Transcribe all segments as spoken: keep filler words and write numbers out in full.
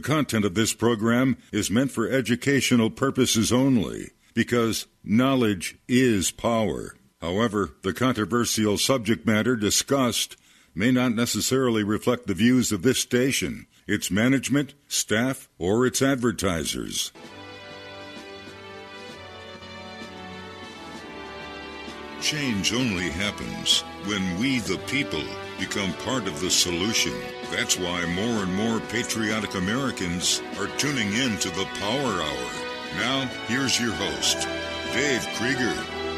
content of this program is meant for educational purposes only, because knowledge is power. However, the controversial subject matter discussed may not necessarily reflect the views of this station, its management, staff, or its advertisers. Change only happens when we, the people, become part of the solution. That's why more and more patriotic Americans are tuning in to the Power Hour. Now, here's your host, Dave Krieger.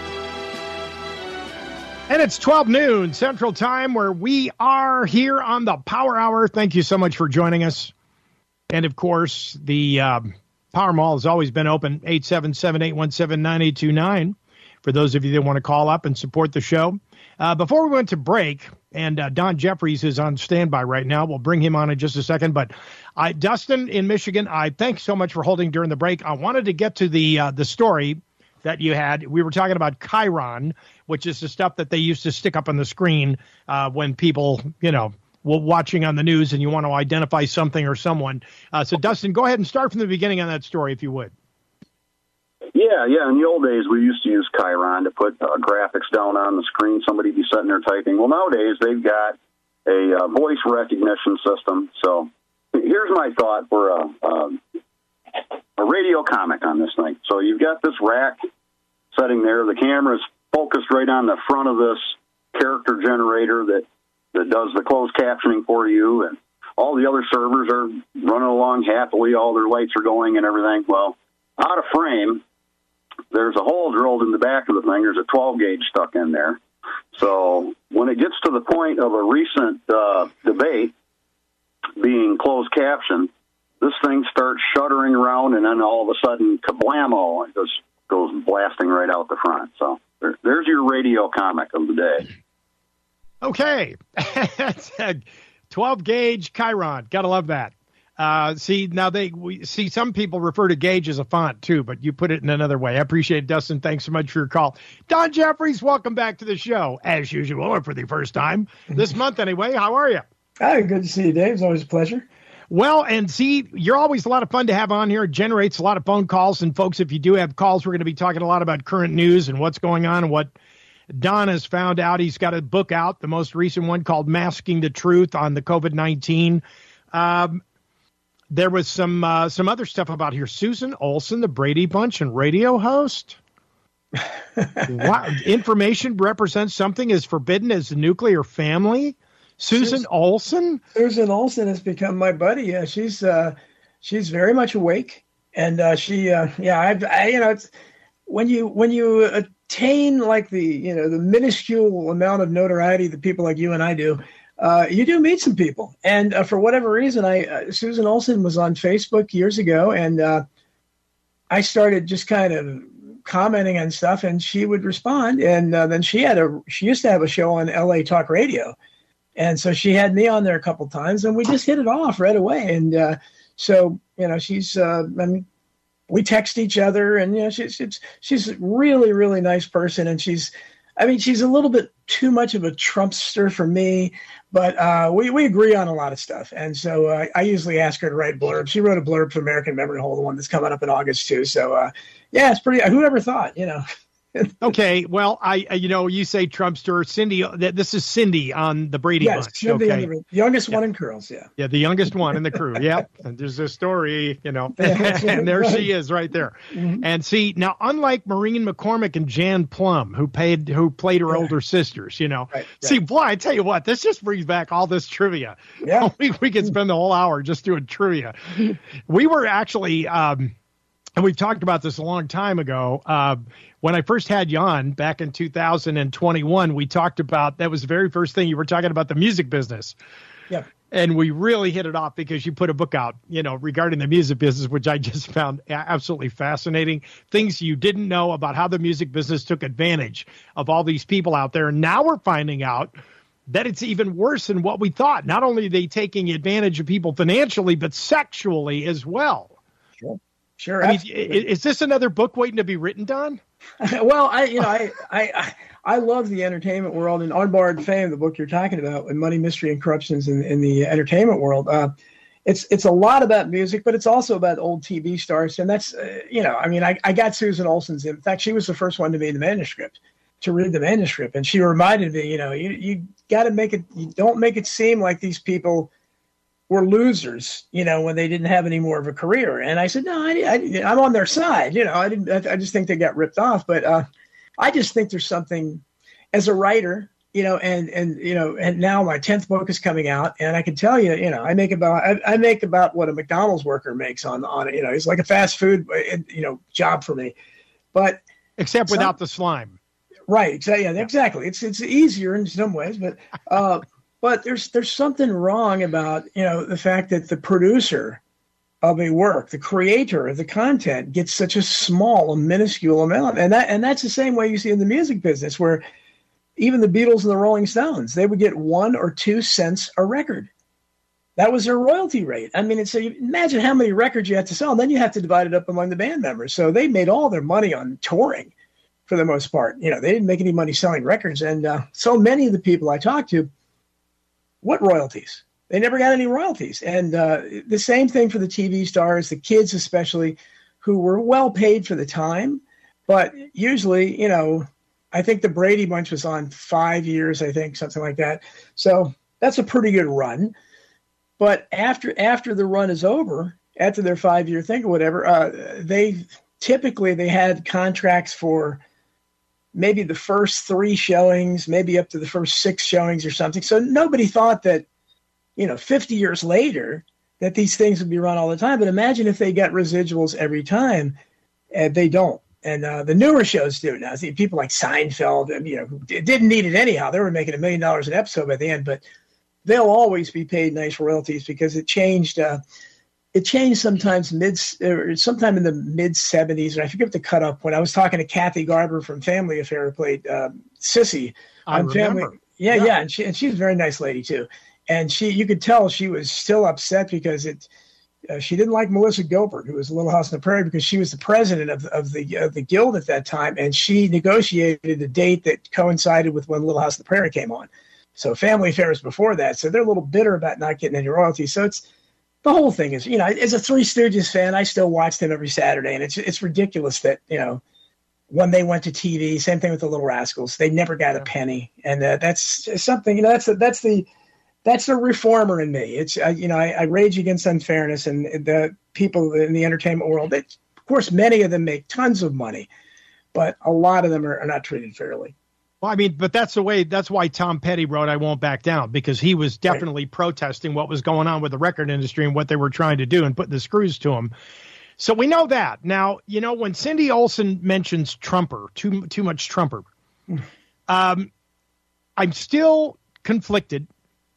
And it's twelve noon Central Time, where we are here on the Power Hour. Thank you so much for joining us. And, of course, the um, Power Mall has always been open, eight seven seven, eight one seven, nine eight two nine, for those of you that want to call up and support the show. Uh, before we went to break, and uh, Don Jeffries is on standby right now. We'll bring him on in just a second. But I, Dustin in Michigan, I thanks so much for holding during the break. I wanted to get to the uh, the story that you had. We were talking about Chiron, which is the stuff that they used to stick up on the screen uh, when people, you know, were watching on the news and you want to identify something or someone. Uh, so, Dustin, go ahead and start from the beginning on that story, if you would. Yeah, yeah. In the old days, we used to use Chiron to put uh, graphics down on the screen. Somebody'd be sitting there typing. Well, nowadays, they've got a uh, voice recognition system. So here's my thought for a, um, a radio comic on this thing. So you've got this rack sitting there. The camera's focused right on the front of this character generator that, that does the closed captioning for you. And all the other servers are running along happily. All their lights are going and everything. Well, out of frame, there's a hole drilled in the back of the thing. There's a twelve gauge stuck in there. So when it gets to the point of a recent uh, debate being closed captioned, this thing starts shuddering around, and then all of a sudden, kablamo, it goes, goes blasting right out the front. So there, there's your radio comic of the day. Okay. twelve gauge Chiron. Gotta love that. Uh, see, now they we see some people refer to gauge as a font too, but you put it in another way. I appreciate it, Dustin. Thanks so much for your call. Don Jeffries, welcome back to the show, as usual, or for the first time this month anyway. How are you? Hi, good to see you, Dave. It's always a pleasure. Well, and see, you're always a lot of fun to have on here. It generates a lot of phone calls. And folks, if you do have calls, we're going to be talking a lot about current news and what's going on and what Don has found out. He's got a book out, the most recent one called Masking the Truth on the COVID nineteen. Um, There was some uh, some other stuff about here. Susan Olsen, the Brady Bunch and radio host. Wow. Information represents something as forbidden as the nuclear family. Susan, Susan Olsen? Susan Olsen has become my buddy. Yeah, she's uh, she's very much awake, and uh, she uh, yeah, I, I you know it's when you when you attain like the you know the minuscule amount of notoriety that people like you and I do. Uh, you do meet some people. And uh, for whatever reason, I uh, Susan Olsen was on Facebook years ago, and uh, I started just kind of commenting on stuff, and she would respond. And uh, then she had a she used to have a show on L A Talk Radio, and so she had me on there a couple times, and we just hit it off right away. And uh, so you know, she's uh, I mean, we text each other, and you know, she's it's, she's a really really nice person, and she's. I mean, she's a little bit too much of a Trumpster for me, but uh, we, we agree on a lot of stuff. And so uh, I usually ask her to write blurbs. She wrote a blurb for American Memory Hole, the one that's coming up in August, too. So, uh, yeah, it's pretty – whoever thought, you know. Okay, well, I you know, you say Trumpster. Cindy, this is Cindy on the Brady yes, Bunch. Cindy okay, the youngest yeah. one in curls, yeah. Yeah, the youngest one in the crew, yep. And there's a story, you know, and there she is right there. Mm-hmm. And see, now, unlike Maureen McCormick and Jan Plum, who paid, who played her yeah. older sisters, you know. Right, see, right. boy, I tell you what, this just brings back all this trivia. Yeah. we, we could spend the whole hour just doing trivia. We were actually... Um, And we've talked about this a long time ago. Uh, when I first had you on back in two thousand twenty-one, we talked about, that was the very first thing you were talking about, the music business. Yeah. And we really hit it off because you put a book out, you know, regarding the music business, which I just found absolutely fascinating. Things you didn't know about how the music business took advantage of all these people out there. And now we're finding out that it's even worse than what we thought. Not only are they taking advantage of people financially, but sexually as well. Sure. Sure. I mean, is this another book waiting to be written, Don? Well, I, you know, I, I, I love the entertainment world and Unbarred Fame, the book you're talking about, and Money, Mystery, and Corruptions in, in the entertainment world. Uh, it's it's a lot about music, but it's also about old T V stars. And that's, uh, you know, I mean, I, I got Susan Olsen's. In fact, she was the first one to read the manuscript, to read the manuscript. And she reminded me, you know, you, you got to make it, you don't make it seem like these people were losers, you know, when they didn't have any more of a career. And I said, no, I, I, I'm on their side. You know, I didn't, I, I just think they got ripped off. But uh, I just think there's something as a writer, you know, and, and, you know, and now my tenth book is coming out, and I can tell you, you know, I make about, I, I make about what a McDonald's worker makes on, on it. You know, it's like a fast food, you know, job for me, but except some, without the slime. Right. Exactly. Yeah, exactly. It's, it's easier in some ways, but, uh, but there's, there's something wrong about, you know, the fact that the producer of a work, the creator of the content, gets such a small, a minuscule amount. And that, and that's the same way you see in the music business, where even the Beatles and the Rolling Stones, they would get one or two cents a record. That was their royalty rate. I mean, it's a, imagine how many records you have to sell, and then you have to divide it up among the band members. So they made all their money on touring for the most part. You know, they didn't make any money selling records. And uh, so many of the people I talked to, what royalties? They never got any royalties. And uh, the same thing for the T V stars, the kids especially, who were well paid for the time. But usually, you know, I think the Brady Bunch was on five years, I think, something like that. So that's a pretty good run. But after after the run is over, after their five-year thing or whatever, uh, they typically they had contracts for maybe the first three showings, maybe up to the first six showings or something. So nobody thought that, you know, fifty years later that these things would be run all the time. But imagine if they got residuals every time, and they don't. And uh, the newer shows do now. See, people like Seinfeld, and, you know, didn't need it anyhow. They were making a million dollars an episode by the end, but they'll always be paid nice royalties because it changed. Uh, it changed sometimes mid, or sometime in the mid seventies, and I forget the cutoff. When I was talking to Kathy Garber from Family Affair, who played uh, Sissy I on remember. Family. Yeah, yeah, yeah, and she and she's a very nice lady too. And she, you could tell she was still upset because it. Uh, she didn't like Melissa Gilbert, who was Little House on the Prairie, because she was the president of, of the of the guild at that time, and she negotiated a date that coincided with when Little House on the Prairie came on. So Family Affair was before that, so they're a little bitter about not getting any royalties. So it's the whole thing is, you know, as a Three Stooges fan, I still watch them every Saturday, and it's it's ridiculous that, you know, when they went to T V, same thing with the Little Rascals, they never got a penny, and uh, that's something, you know, that's that's the That's a reformer in me. It's, uh, you know, I, I rage against unfairness, and the people in the entertainment world, they, of course, many of them make tons of money, but a lot of them are, are not treated fairly. Well, I mean, but that's the way, that's why Tom Petty wrote I Won't Back Down, because he was definitely right. protesting what was going on with the record industry and what they were trying to do and putting the screws to him. So we know that. Now, you know, when Cindy Olsen mentions Trumper, too, too much Trumper, um, I'm still conflicted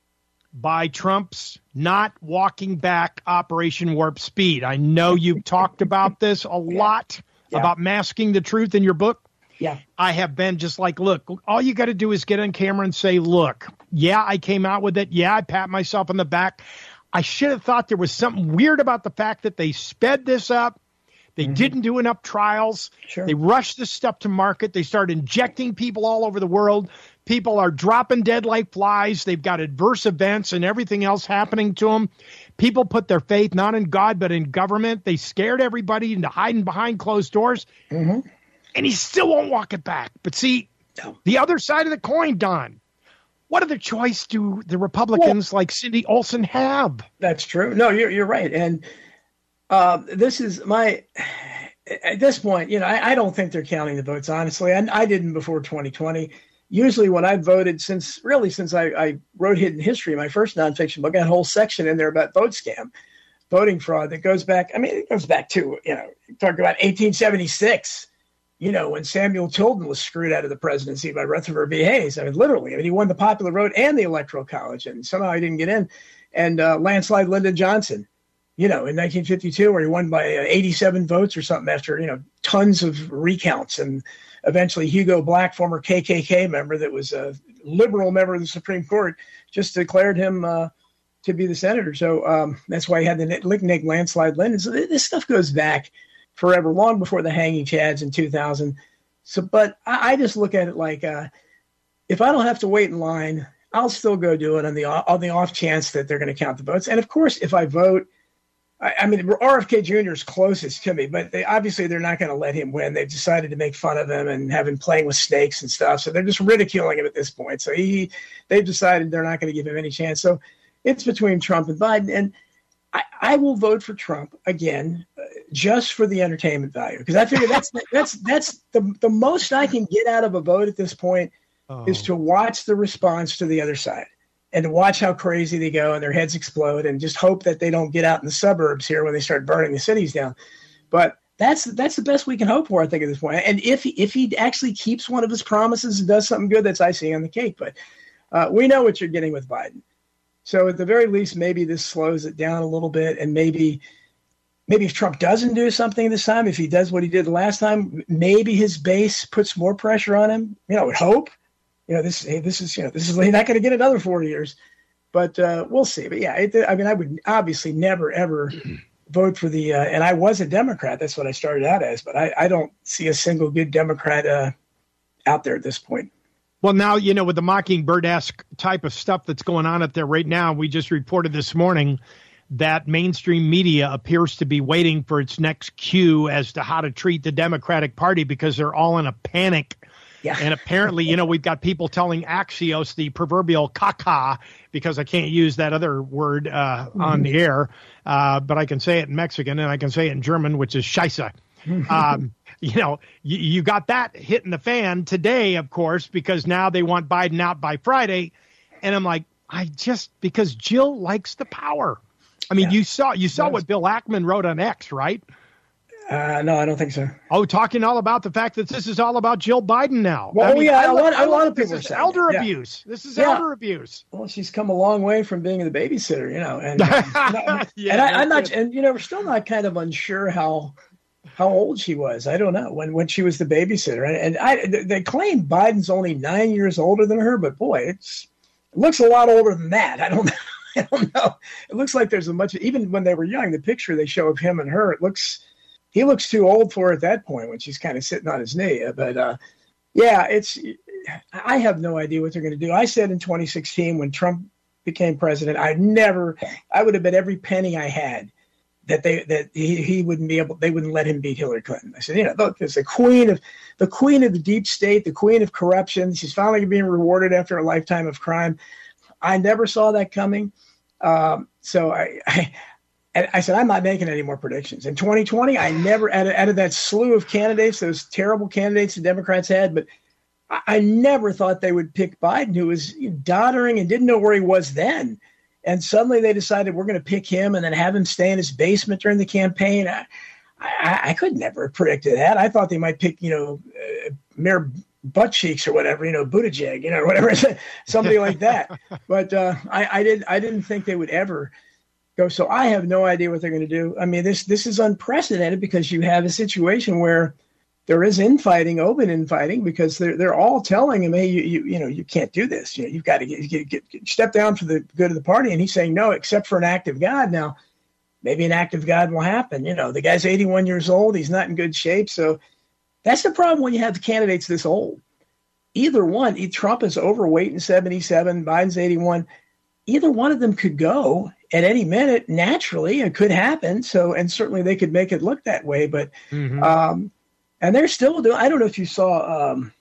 by Trump's not walking back Operation Warp Speed. I know you've talked about this a lot, yeah. about masking the truth in your book. Yeah. I have been just like, look, all you got to do is get on camera and say, look, yeah, I came out with it. Yeah, I pat myself on the back. I should have thought there was something weird about the fact that they sped this up. They mm-hmm. didn't do enough trials. Sure. They rushed this stuff to market. They started injecting people all over the world. People are dropping dead like flies. They've got adverse events and everything else happening to them. People put their faith not in God, but in government. They scared everybody into hiding behind closed doors. Mm-hmm. And he still won't walk it back. But see, no. the other side of the coin, Don, what other choice do the Republicans well, like Cindy Olsen have? That's true. No, you're you're right. And uh, this is my, at this point, you know, I, I don't think they're counting the votes, honestly. I, I didn't before twenty twenty. Usually when I voted, since really since I, I wrote Hidden History, my first nonfiction book, I got a whole section in there about vote scam, voting fraud that goes back. I mean, it goes back to, you know, talk about eighteen seventy-six, you know, when Samuel Tilden was screwed out of the presidency by Rutherford B. Hayes. I mean, literally, I mean, he won the popular vote and the Electoral College, and somehow he didn't get in. And uh, landslide Lyndon Johnson, you know, in nineteen fifty-two, where he won by uh, eighty-seven votes or something after, you know, tons of recounts. And eventually Hugo Black, former K K K member that was a liberal member of the Supreme Court, just declared him uh, to be the senator. So um, that's why he had the nickname landslide Lyndon. So this stuff goes back forever, long before the hanging chads in two thousand. So, but I, I just look at it like, uh, if I don't have to wait in line I'll still go do it on the on the off chance that they're going to count the votes. And of course, if I vote, I, I mean, R F K Junior is closest to me, but they, obviously they're not going to let him win. They've decided to make fun of him and have him playing with snakes and stuff. So they're just ridiculing him at this point. So he, they've decided they're not going to give him any chance. So it's between Trump and Biden. And I, I will vote for Trump again, uh, just for the entertainment value, because I figure that's that's that's the the most I can get out of a vote at this point oh. is to watch the response to the other side and to watch how crazy they go and their heads explode, and just hope that they don't get out in the suburbs here when they start burning the cities down. But that's that's the best we can hope for, I think, at this point. And if if he actually keeps one of his promises and does something good, that's icing on the cake. But uh, we know what you're getting with Biden. So at the very least, maybe this slows it down a little bit, and maybe maybe if Trump doesn't do something this time, if he does what he did the last time, maybe his base puts more pressure on him. You know, I would hope. You know, this hey, this is you know this is he's not going to get another four years, but uh, we'll see. But yeah, it, I mean, I would obviously never ever vote for the. Uh, and I was a Democrat. That's what I started out as. But I, I don't see a single good Democrat uh, out there at this point. Well, now, you know, with the Mockingbird-esque type of stuff that's going on up there right now, we just reported this morning that mainstream media appears to be waiting for its next cue as to how to treat the Democratic Party, because they're all in a panic. Yeah. And apparently, you know, we've got people telling Axios, the proverbial caca, because I can't use that other word uh, mm-hmm. on the air, uh, but I can say it in Mexican and I can say it in German, which is Scheiße. um, you know, you, you got that hitting the fan today, of course, because now they want Biden out by Friday. And I'm like, I just, because Jill likes the power. I mean, yeah. you saw, you saw yes. what Bill Ackman wrote on X, right? Uh, no, I don't think so. Oh, talking all about the fact that this is all about Jill Biden now. Well, I mean, yeah, I a lot, a lot of this people is are saying elder yeah. abuse. This is yeah. elder abuse. Well, she's come a long way from being the babysitter, you know, and, uh, yeah, and I, I'm not, and you know, we're still not kind of unsure how, how old she was. I don't know when, when she was the babysitter. And, and I, they claim Biden's only nine years older than her, but boy, it's, it looks a lot older than that. I don't know. I don't know. It looks like there's a much, even when they were young, the picture they show of him and her, it looks, he looks too old for her at that point when she's kind of sitting on his knee. But uh, yeah, it's, I have no idea what they're going to do. I said in twenty sixteen, when Trump became president, I never, I would have bet every penny I had that they, that he, he wouldn't be able, they wouldn't let him beat Hillary Clinton. I said, you know, look, there's the queen of, the queen of the deep state, the queen of corruption. She's finally being rewarded after a lifetime of crime. I never saw that coming. Um, so I, I, and I said, I'm not making any more predictions. In twenty twenty, I never, out of, out of that slew of candidates, those terrible candidates the Democrats had, but I, I never thought they would pick Biden, who was doddering and didn't know where he was then. And suddenly they decided we're going to pick him and then have him stay in his basement during the campaign. I, I, I could never have predicted that. I thought they might pick, you know, uh, Mayor Butt Cheeks or whatever, you know, Buttigieg, you know, whatever, somebody like that. But uh, I, I didn't, I didn't think they would ever go. So I have no idea what they're going to do. I mean, this, this is unprecedented because you have a situation where there is infighting, open infighting, because they're they're all telling him, hey, you you, you know, you can't do this. You know, you've got to get, get, get, get step down for the good of the party. And he's saying no, except for an act of God. Now, maybe an act of God will happen. You know, the guy's eighty-one years old. He's not in good shape. So that's the problem when you have the candidates this old. Either one, Trump is overweight and seventy-seven, Biden's eighty-one. Either one of them could go at any minute naturally. It could happen. So, and certainly they could make it look that way. But, mm-hmm. um, and they're still doing, I don't know if you saw, um,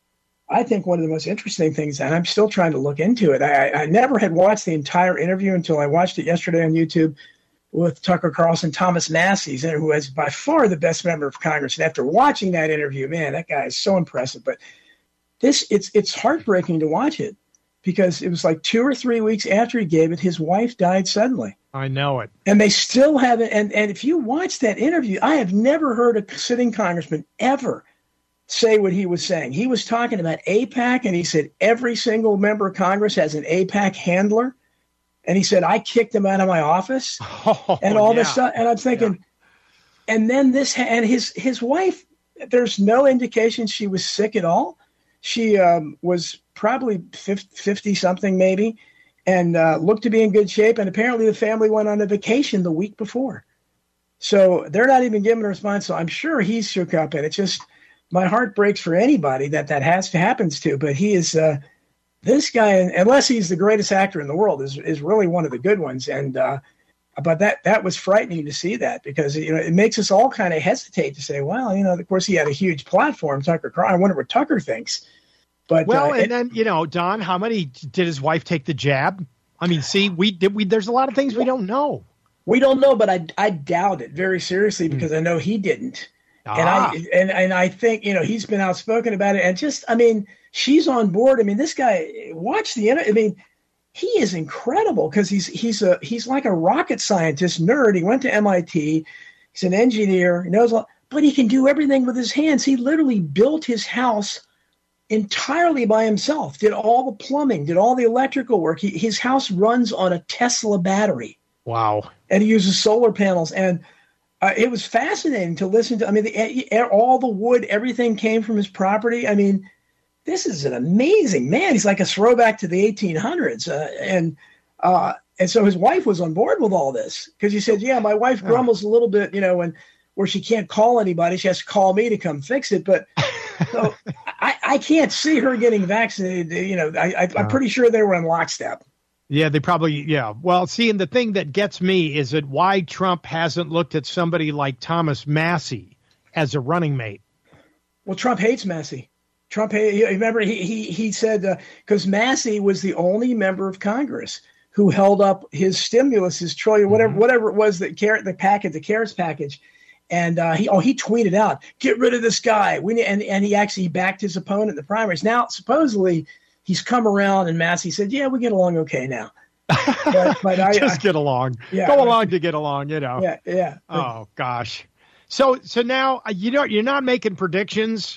I think one of the most interesting things, and I'm still trying to look into it. I, I never had watched the entire interview until I watched it yesterday on YouTube with Tucker Carlson, Thomas Massie, who is by far the best member of Congress. And after watching that interview, man, that guy is so impressive. But this, it's it's heartbreaking to watch it because it was like two or three weeks after he gave it, his wife died suddenly. I know it. And they still haven't. And, and if you watch that interview, I have never heard a sitting congressman ever say what he was saying. He was talking about AIPAC, and he said every single member of Congress has an AIPAC handler. And he said, I kicked him out of my office oh, and all yeah. this stuff. And I'm thinking, yeah. and then this, and his, his wife, there's no indication she was sick at all. She um, was probably fifty something maybe, and uh, looked to be in good shape. And apparently the family went on a vacation the week before. So they're not even giving a response. So I'm sure he's shook up, and it's just, my heart breaks for anybody that that has to happens to, but he is, uh, this guy, unless he's the greatest actor in the world, is is really one of the good ones. And uh, but that that was frightening to see that, because you know it makes us all kind of hesitate to say, well, you know, of course he had a huge platform, Tucker Carlson. I wonder what Tucker thinks. But well, uh, and it, then you know, Don, how many did his wife take the jab? I mean, see, we did. We there's a lot of things we don't know. We don't know, but I I doubt it very seriously, because mm. I know he didn't. Ah. And I and, and I think, you know, he's been outspoken about it. And just, I mean, she's on board. I mean, this guy, watch the, I mean, he is incredible, because he's he's a he's like a rocket scientist nerd. He went to M I T. He's an engineer. He knows a lot, but he can do everything with his hands. He literally built his house entirely by himself, did all the plumbing, did all the electrical work. He, his house runs on a Tesla battery. Wow. And he uses solar panels. And Uh, it was fascinating to listen to. I mean, the, all the wood, everything came from his property. I mean, this is an amazing man. He's like a throwback to the eighteen hundreds. Uh, and uh, and so his wife was on board with all this, because he said, yeah, my wife grumbles a little bit, you know, when where she can't call anybody. She has to call me to come fix it. But so I, I can't see her getting vaccinated. You know, I, I, I'm pretty sure they were in lockstep. Yeah, they probably, yeah. Well, see, and the thing that gets me is that why Trump hasn't looked at somebody like Thomas Massie as a running mate. Well, Trump hates Massie. Trump, hate, remember, he he he said, because uh, Massie was the only member of Congress who held up his stimulus, his trillion, whatever mm-hmm. whatever it was, that carrot, the package, the CARES package. And uh, he oh he tweeted out, get rid of this guy. We and, and he actually backed his opponent in the primaries. Now, supposedly, he's come around, and Massie said, yeah, we get along okay now. But, but I, Just get along. Yeah, Go along to get along, you know. Yeah, yeah. Oh, gosh. So so now, you know, you're not making predictions,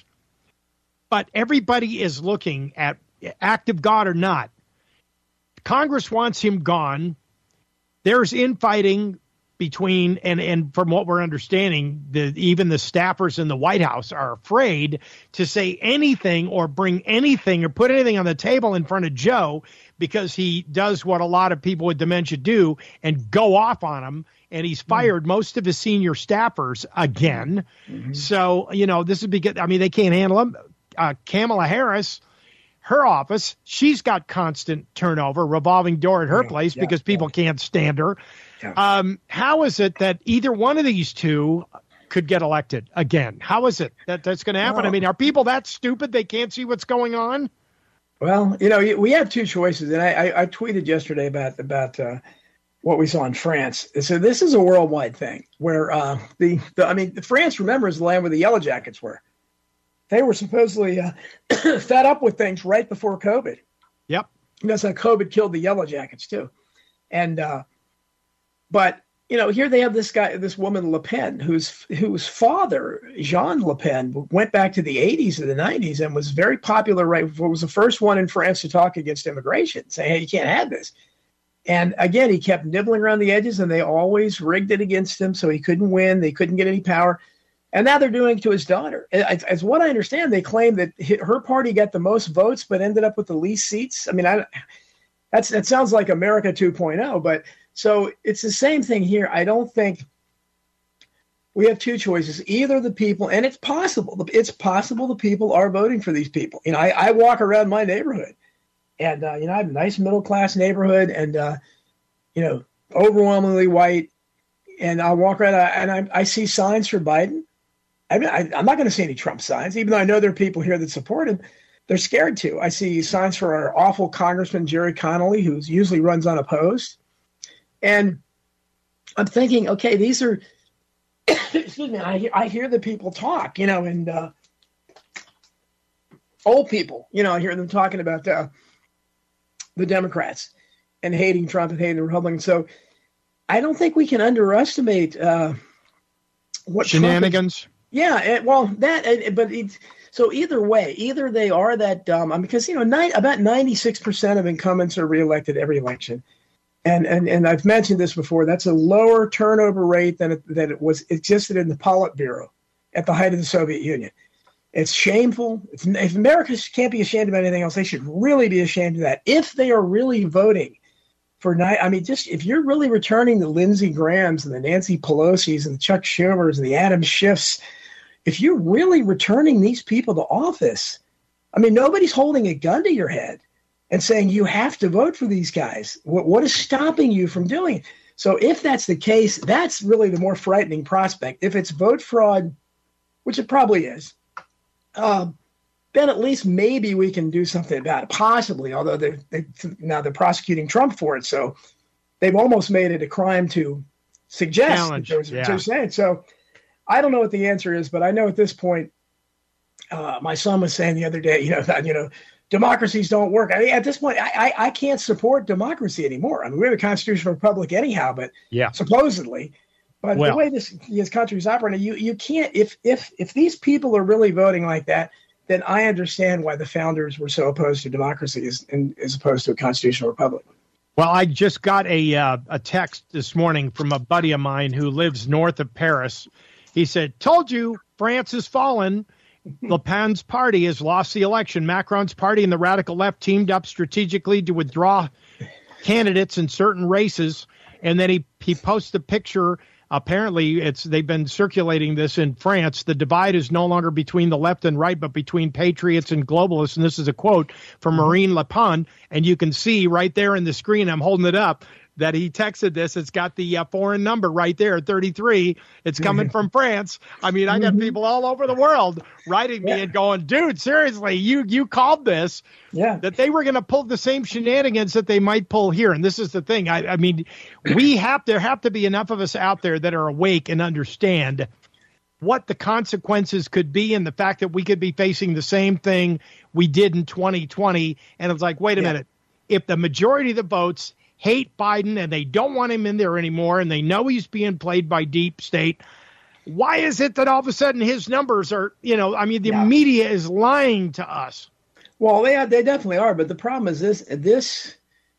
but everybody is looking at, act of God or not, Congress wants him gone. There's infighting between, and, and from what we're understanding, the, even the staffers in the White House are afraid to say anything or bring anything or put anything on the table in front of Joe, because he does what a lot of people with dementia do and go off on him. And he's fired mm-hmm. most of his senior staffers again. Mm-hmm. So, you know, this is because, I mean, they can't handle him. Uh, Kamala Harris, her office, she's got constant turnover, revolving door at her yeah, place yeah, because people yeah. can't stand her. Yeah. Um, how is it that either one of these two could get elected again? How is it that that's going to happen? Well, I mean, are people that stupid they can't see what's going on? Well, you know, we have two choices, and I, I, I tweeted yesterday about about uh, what we saw in France. So this is a worldwide thing where uh, the, the I mean, France, remember, is the land where the Yellow Jackets were. They were supposedly uh, fed up with things right before COVID. Yep, and that's how COVID killed the Yellow Jackets too, and. Uh, But, you know, here they have this guy, this woman, Le Pen, whose whose father, Jean Le Pen, went back to the eighties or the nineties and was very popular, right? Was the first one in France to talk against immigration, saying, hey, you can't have this. And again, he kept nibbling around the edges, and they always rigged it against him, so he couldn't win. They couldn't get any power. And now they're doing it to his daughter. As, as what I understand, they claim that her party got the most votes but ended up with the least seats. I mean, I, that's that sounds like America two point oh, but so it's the same thing here. I don't think we have two choices. Either the people, and it's possible, it's possible the people are voting for these people. You know, I, I walk around my neighborhood, and, uh, you know, I have a nice middle-class neighborhood, and, uh, you know, overwhelmingly white, and I walk around and I, I see signs for Biden. I mean, I, I'm not going to see any Trump signs, even though I know there are people here that support him. They're scared to. I see signs for our awful Congressman Jerry Connolly, who usually runs unopposed. And I'm thinking, okay, these are, excuse me, I, I hear the people talk, you know, and uh, old people, you know, I hear them talking about uh, the Democrats and hating Trump and hating the Republicans. So I don't think we can underestimate uh, what shenanigans. Trump is, yeah, it, well, that, but it's, so either way, either they are that dumb, I mean, because, you know, nine, about ninety-six percent of incumbents are reelected every election. And, and and I've mentioned this before. That's a lower turnover rate than it, that it was existed in the Politburo at the height of the Soviet Union. It's shameful. If, if America can't be ashamed of anything else, they should really be ashamed of that. If they are really voting for night, I mean, just if you're really returning the Lindsey Grahams and the Nancy Pelosi's and the Chuck Schumers and the Adam Schiffs, if you're really returning these people to office, I mean, nobody's holding a gun to your head. and saying you have to vote for these guys. What, what is stopping you from doing it? So if that's the case, that's really the more frightening prospect. If it's vote fraud, which it probably is, uh, then at least maybe we can do something about it, possibly, although they, they now they're prosecuting Trump for it. So they've almost made it a crime to suggest Challenge, that there was yeah. they're saying. So I don't know what the answer is, but I know at this point, uh, my son was saying the other day, you know, that, you know, democracies don't work. I mean, at this point, I, I, I can't support democracy anymore. I mean, we have a constitutional republic anyhow, but yeah. supposedly. But well, the way this, this country is operating, you, you can't, if, if, if these people are really voting like that, then I understand why the founders were so opposed to democracy as, in, as opposed to a constitutional republic. Well, I just got a uh, a text this morning from a buddy of mine who lives north of Paris. He said, told you France has fallen. Le Pen's party has lost the election. Macron's party and the radical left teamed up strategically to withdraw candidates in certain races. And then he, he posts a picture. Apparently, it's they've been circulating this in France. The divide is no longer between the left and right, but between patriots and globalists. And this is a quote from Marine Le Pen. And you can see right there in the screen, I'm holding it up, that he texted this. It's got the uh, foreign number right there, thirty-three. It's coming from France. I mean, I got Mm-hmm. people all over the world writing me Yeah. and going, dude, seriously, you you called this. Yeah. That they were going to pull the same shenanigans that they might pull here. And this is the thing. I, I mean, we have there have to be enough of us out there that are awake and understand what the consequences could be and the fact that we could be facing the same thing we did in twenty twenty. And it's like, wait a Yeah. minute. If the majority of the votes hate Biden and they don't want him in there anymore and they know he's being played by deep state, why is it that all of a sudden his numbers are, you know, I mean, the Yeah. media is lying to us. Well, they they definitely are, but the problem is this this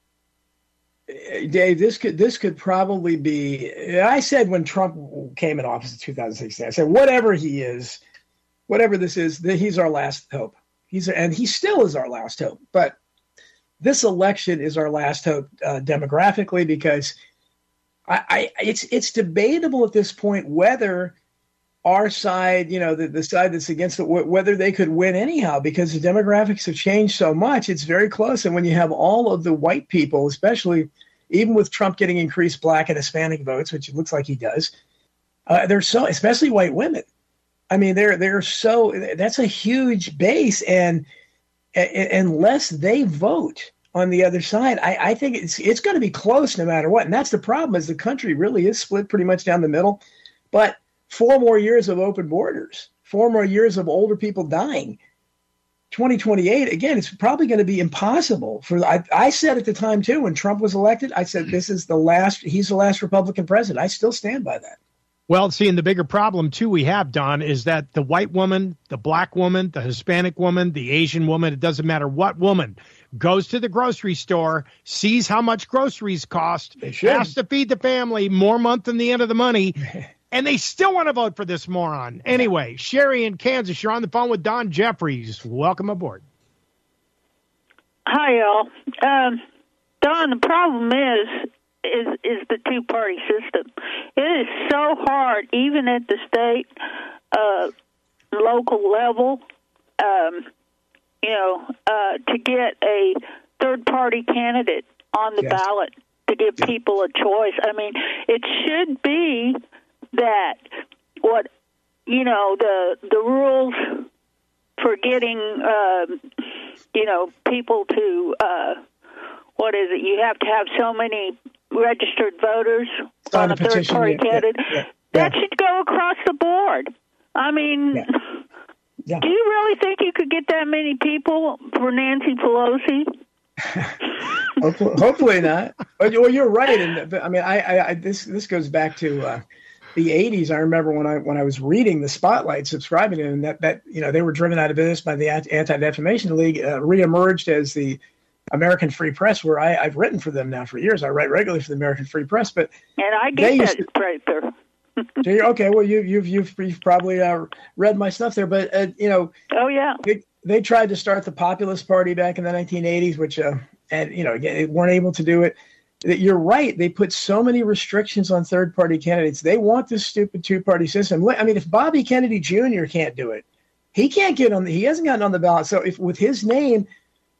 Dave, this could this could probably be. I said when Trump came in office in two thousand sixteen, I said whatever he is, whatever this is, that he's our last hope. He's and he still is our last hope. But this election is our last hope uh, demographically because I, I it's it's debatable at this point whether our side, you know, the, the side that's against it, whether they could win anyhow, because the demographics have changed so much. It's very close. And when you have all of the white people, especially even with Trump getting increased black and Hispanic votes, which it looks like he does, uh, they're so, especially white women. I mean, they're, they're so, that's a huge base. And, and unless they vote on the other side, I, I think it's, it's going to be close no matter what. And that's the problem, is the country really is split pretty much down the middle. But four more years of open borders, four more years of older people dying. twenty twenty-eight, again, it's probably going to be impossible. For I, I said at the time, too, when Trump was elected, I said, this is the last, he's the last Republican president. I still stand by that. Well, see, and the bigger problem, too, we have, Don, is that the white woman, the black woman, the Hispanic woman, the Asian woman, it doesn't matter what woman, goes to the grocery store, sees how much groceries cost, has to feed the family, more month than the end of the money, and they still want to vote for this moron. Anyway, Sherry in Kansas, you're on the phone with Don Jeffries. Welcome aboard. Hi, y'all. Um, Don, the problem is, is is the two-party system. It is so hard, even at the state, uh, local level, um, you know, uh, to get a third-party candidate on the Yes. ballot to give people a choice. I mean, it should be that what, you know, the the rules for getting, uh, you know, people to, uh, what is it, you have to have so many registered voters Sign on a a petition, third-party yeah, candidate. yeah, yeah, That yeah. should go across the board. I mean, Yeah. Yeah. do you really think you could get that many people for Nancy Pelosi? hopefully, hopefully not. But well, you're right. And I mean, I, I, I this this goes back to uh, the eighties. I remember when I when I was reading the Spotlight, subscribing to it, and that that you know they were driven out of business by the Anti-Defamation League, uh, reemerged as the American Free Press, where I, I've written for them now for years. I write regularly for the American Free Press, but And I They get used that paper. do you, okay, well you you've you've, you've probably uh, read my stuff there, but uh, you know. Oh, yeah. They, they tried to start the Populist Party back in the nineteen eighties, which, uh, and you know, again, they weren't able to do it. You're right. They put so many restrictions on third-party candidates. They want this stupid two-party system. I mean, if Bobby Kennedy Junior can't do it, he can't get on the, he hasn't gotten on the ballot. So if with his name,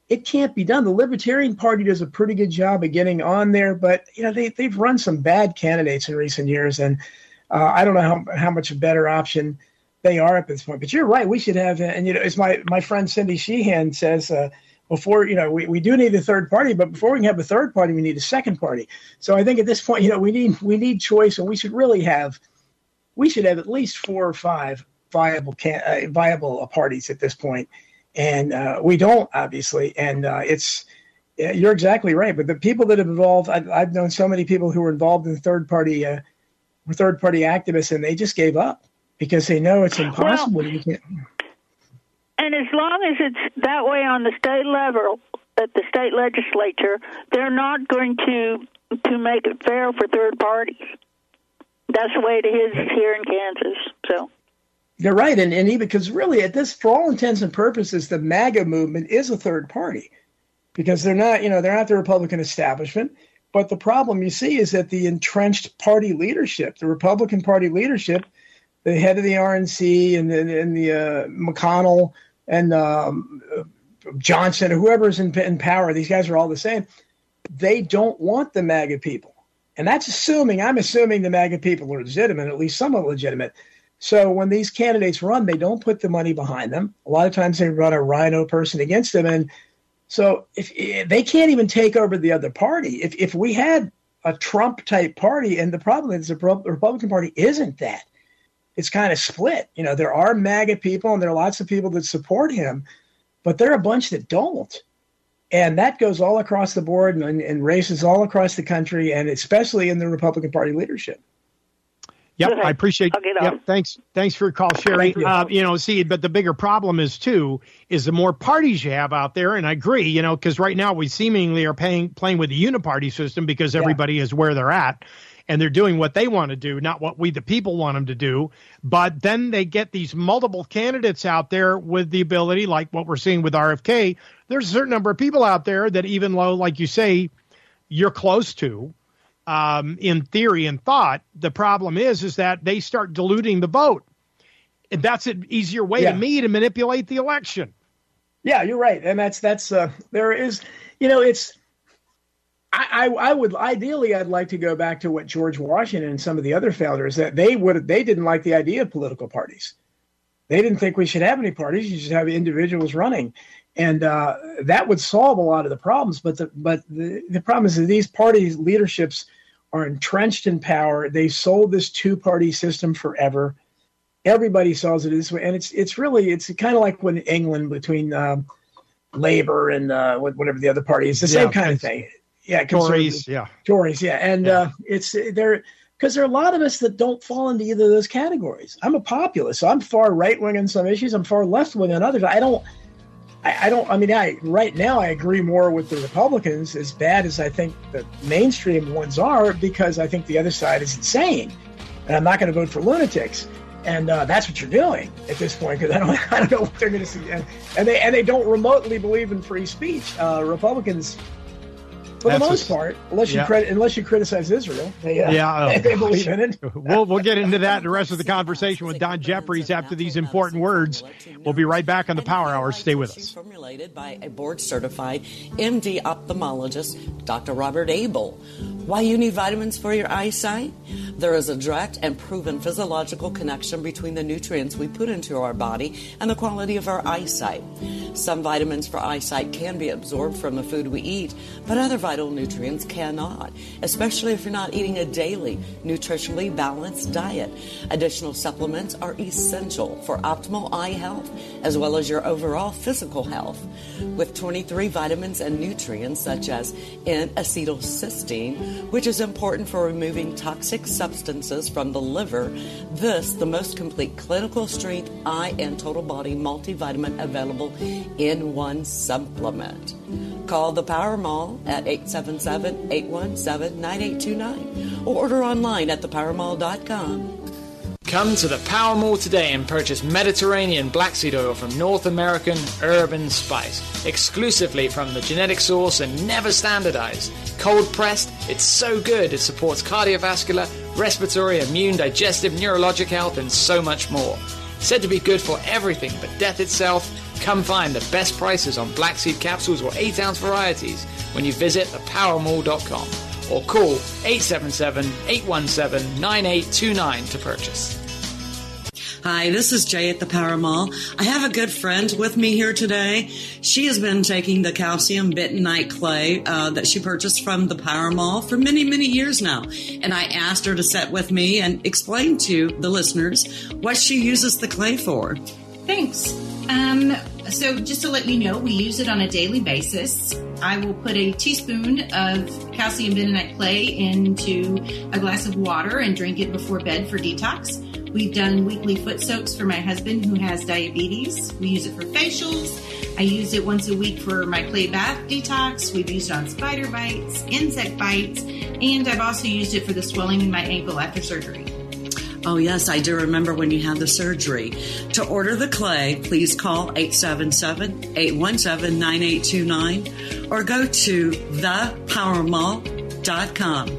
it can't be done. The Libertarian Party does a pretty good job of getting on there, but you know they they've run some bad candidates in recent years, and uh, I don't know how how much a better option they are at this point. But you're right, we should have, and you know, as my my friend Cindy Sheehan says, uh, before you know, we, we do need a third party, but before we can have a third party, we need a second party. So I think at this point, you know, we need we need choice, and we should really have we should have at least four or five viable can, uh, viable parties at this point. And uh, we don't, obviously, and uh, it's yeah, you're exactly right. But the people that have involved, I've, I've known so many people who were involved in third party, uh, were third party activists, and they just gave up because they know it's impossible. Well, you can't. And as long as it's that way on the state level, at the state legislature, they're not going to to make it fair for third parties. That's the way it is here in Kansas. So. You're right, and, and even because really, at this, for all intents and purposes, the MAGA movement is a third party because they're not, you know, they're not the Republican establishment. But the problem you see is that the entrenched party leadership, the Republican Party leadership, the head of the R N C and the, and the uh, McConnell and um, Johnson or whoever's in, in power, these guys are all the same. They don't want the MAGA people, and that's assuming I'm assuming the MAGA people are legitimate, at least somewhat legitimate. So when these candidates run, they don't put the money behind them. A lot of times they run a rhino person against them. And so if, if they can't even take over the other party. If if we had a Trump-type party, and the problem is the Republican Party isn't that. It's kind of split. You know, there are MAGA people, and there are lots of people that support him, but there are a bunch that don't. And that goes all across the board and, and races all across the country, and especially in the Republican Party leadership. Yep, I appreciate. Yep, thanks. Thanks for your call, Sherry. You. Uh, you know, see, but the bigger problem is too is the more parties you have out there, and I agree. You know, because right now we seemingly are paying, playing with the uniparty system because everybody yeah. is where they're at, and they're doing what they want to do, not what we the people want them to do. But then they get these multiple candidates out there with the ability, like what we're seeing with R F K. There's a certain number of people out there that even though, like you say, you're close to. Um, in theory and thought, the problem is is that they start diluting the vote. And that's an easier way yeah. to me to manipulate the election. Yeah, you're right. And that's, that's uh, there is, you know, it's, I, I, I would, ideally, I'd like to go back to what George Washington and some of the other founders, that they would, they didn't like the idea of political parties. They didn't think we should have any parties. You should have individuals running. And uh, that would solve a lot of the problems. But the, but the, the problem is that these party leaderships are entrenched in power. They sold this two-party system forever. Everybody sells it this way, and it's it's really it's kind of like when England between uh, Labour and uh, whatever the other party is, the yeah, same kind of thing. Yeah, Tories, yeah, Tories, yeah, and yeah. Uh, it's there because there are a lot of us that don't fall into either of those categories. I'm a populist, so I'm far right wing on some issues. I'm far left wing on others. I don't. I, I don't. I mean, I right now I agree more with the Republicans, as bad as I think the mainstream ones are, because I think the other side is insane, and I'm not going to vote for lunatics. And uh, that's what you're doing at this point, because I don't, I don't know what they're going to see. And, and they and they don't remotely believe in free speech. Uh, Republicans, for that's the most a, part, unless you yeah. credit, unless you criticize Israel, they, uh, yeah, oh, they, they believe in it. We'll we'll get into that and the rest of the conversation with Don Jeffries after these important words. We'll be right back on the Power Hour. Stay with us. Formulated by a board-certified M D ophthalmologist, Doctor Robert Abel. Why you need vitamins for your eyesight? There is a direct and proven physiological connection between the nutrients we put into our body and the quality of our eyesight. Some vitamins for eyesight can be absorbed from the food we eat, but other vital nutrients cannot, especially if you're not eating a daily, nutritionally balanced diet. Additional supplements are essential for optimal eye health, as well as your overall physical health. With twenty-three vitamins and nutrients such as N-acetylcysteine, which is important for removing toxic substances from the liver, this, the most complete clinical strength eye and total body multivitamin available in one supplement. Call the Power Mall at eight seven seven, eight one seven, nine eight two nine or order online at the power mall dot com. Come to the Power Mall today and purchase Mediterranean black seed oil from North American Urban Spice, exclusively from the genetic source and never standardized. Cold pressed, it's so good it supports cardiovascular, respiratory, immune, digestive, neurologic health, and so much more. Said to be good for everything but death itself, come find the best prices on black seed capsules or eight ounce varieties when you visit the power mall dot com or call eight seven seven, eight one seven, nine eight two nine to purchase. Hi, this is Jay at the Power Mall. I have a good friend with me here today. She has been taking the calcium bentonite clay uh, that she purchased from the Power Mall for many, many years now. And I asked her to sit with me and explain to the listeners what she uses the clay for. Thanks. Um, so just to let you know, we use it on a daily basis. I will put a teaspoon of calcium bentonite clay into a glass of water and drink it before bed for detox. We've done weekly foot soaks for my husband who has diabetes. We use it for facials. I use it once a week for my clay bath detox. We've used it on spider bites, insect bites, and I've also used it for the swelling in my ankle after surgery. Oh, yes, I do remember when you had the surgery. To order the clay, please call eight seven seven, eight one seven, nine eight two nine or go to the power mall dot com.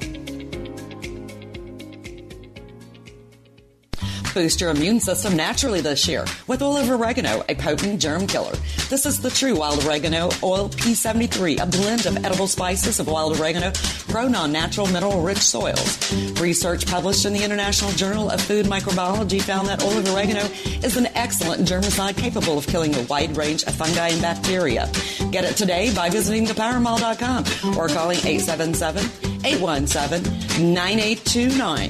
Boost your immune system naturally this year with oil of oregano, a potent germ killer. This is the true wild oregano oil P seventy-three, a blend of edible spices of wild oregano grown on natural mineral-rich soils. Research published in the International Journal of Food Microbiology found that oil of oregano is an excellent germicide capable of killing a wide range of fungi and bacteria. Get it today by visiting the power mall dot com or calling eight seven seven, eight one seven, nine eight two nine.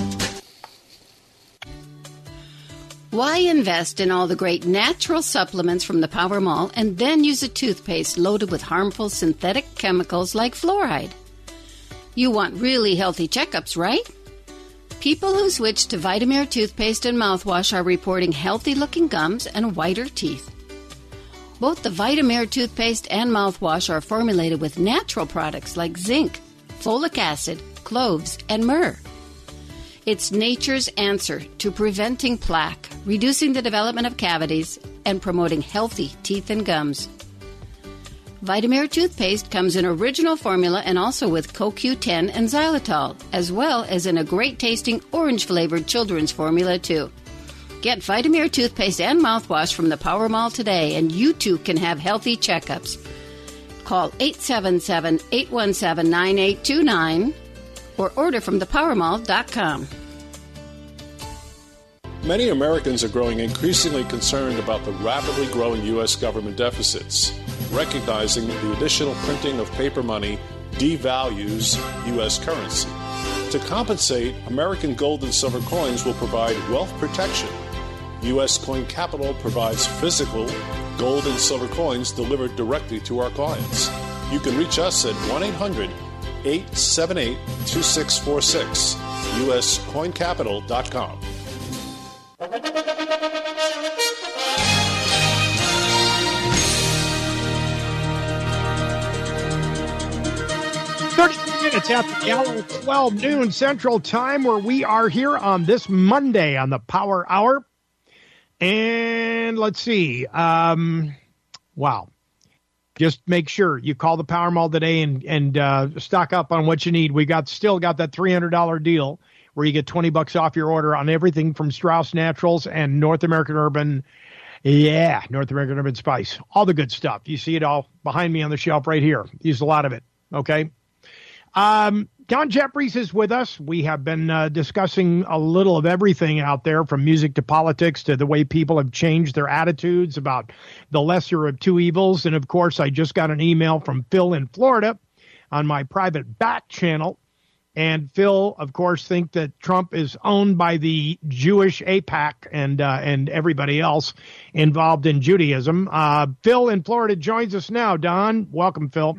Why invest in all the great natural supplements from the Power Mall and then use a toothpaste loaded with harmful synthetic chemicals like fluoride? You want really healthy checkups, right? People who switch to Vitamir toothpaste and mouthwash are reporting healthy-looking gums and whiter teeth. Both the Vitamir toothpaste and mouthwash are formulated with natural products like zinc, folic acid, cloves, and myrrh. It's nature's answer to preventing plaque, reducing the development of cavities, and promoting healthy teeth and gums. Vitamir toothpaste comes in original formula and also with Co Q ten and xylitol, as well as in a great-tasting orange-flavored children's formula, too. Get Vitamir toothpaste and mouthwash from the Power Mall today, and you too can have healthy checkups. Call eight seven seven, eight one seven, nine eight two nine or order from the power mall dot com. Many Americans are growing increasingly concerned about the rapidly growing U S government deficits, recognizing that the additional printing of paper money devalues U S currency. To compensate, American gold and silver coins will provide wealth protection. U S Coin Capital provides physical gold and silver coins delivered directly to our clients. You can reach us at one eight hundred, eight seven eight, two six four six, U S coin capital dot com. thirty minutes after the hour, twelve noon Central Time, where we are here on this Monday on the Power Hour. And let's see. Um, wow. Just make sure you call the Power Mall today and, and uh, stock up on what you need. We got still got that three hundred dollars deal where you get twenty bucks off your order on everything from Strauss Naturals and North American Urban. Yeah, North American Urban Spice. All the good stuff. You see it all behind me on the shelf right here. Use a lot of it. Okay. Um, Don Jeffries is with us. We have been uh, discussing a little of everything out there, from music to politics to the way people have changed their attitudes about the lesser of two evils. And, of course, I just got an email from Phil in Florida on my private back channel. And Phil, of course, think that Trump is owned by the Jewish AIPAC and uh, and everybody else involved in Judaism. Uh, Phil in Florida joins us now. Don, welcome, Phil.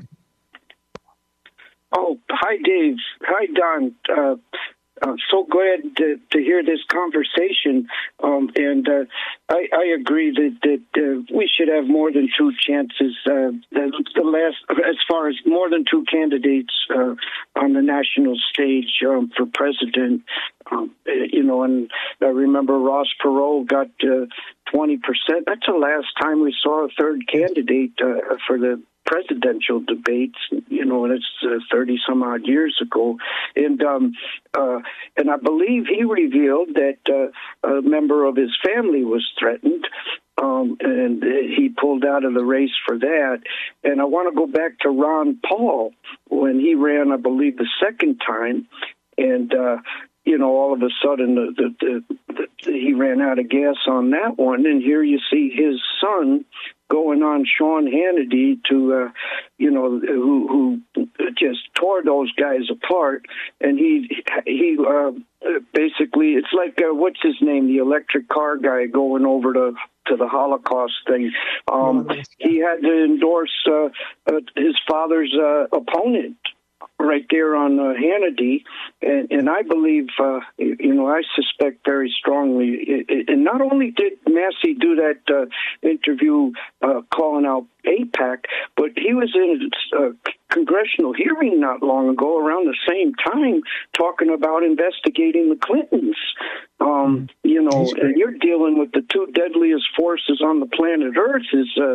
Oh, hi, Dave. Hi, Don. Uh, I'm so glad to, to hear this conversation. Um, and uh, I, I agree that, that uh, we should have more than two chances. Uh, the, the last, as far as more than two candidates uh, on the national stage um, for president. Um, you know, and I remember Ross Perot got uh, twenty percent. That's the last time we saw a third candidate uh, for the presidential debates, you know, and it's uh, thirty some odd years ago. And um, uh, and I believe he revealed that uh, a member of his family was threatened. Um, and he pulled out of the race for that. And I want to go back to Ron Paul when he ran, I believe, the second time. And, uh, you know, all of a sudden the, the, the, the, he ran out of gas on that one. And here you see his son going on Sean Hannity to, uh, you know, who who just tore those guys apart. And he, he uh, basically, it's like, uh, what's his name, the electric car guy going over to to the Holocaust thing. Um, he had to endorse uh, uh, his father's uh, opponent right there on uh, Hannity, and, and I believe, uh, you know, I suspect very strongly, it, it, and not only did Massey do that uh, interview uh, calling out AIPAC, but he was in a congressional hearing not long ago around the same time talking about investigating the Clintons. Um, you know, and you're dealing with the two deadliest forces on the planet Earth is uh,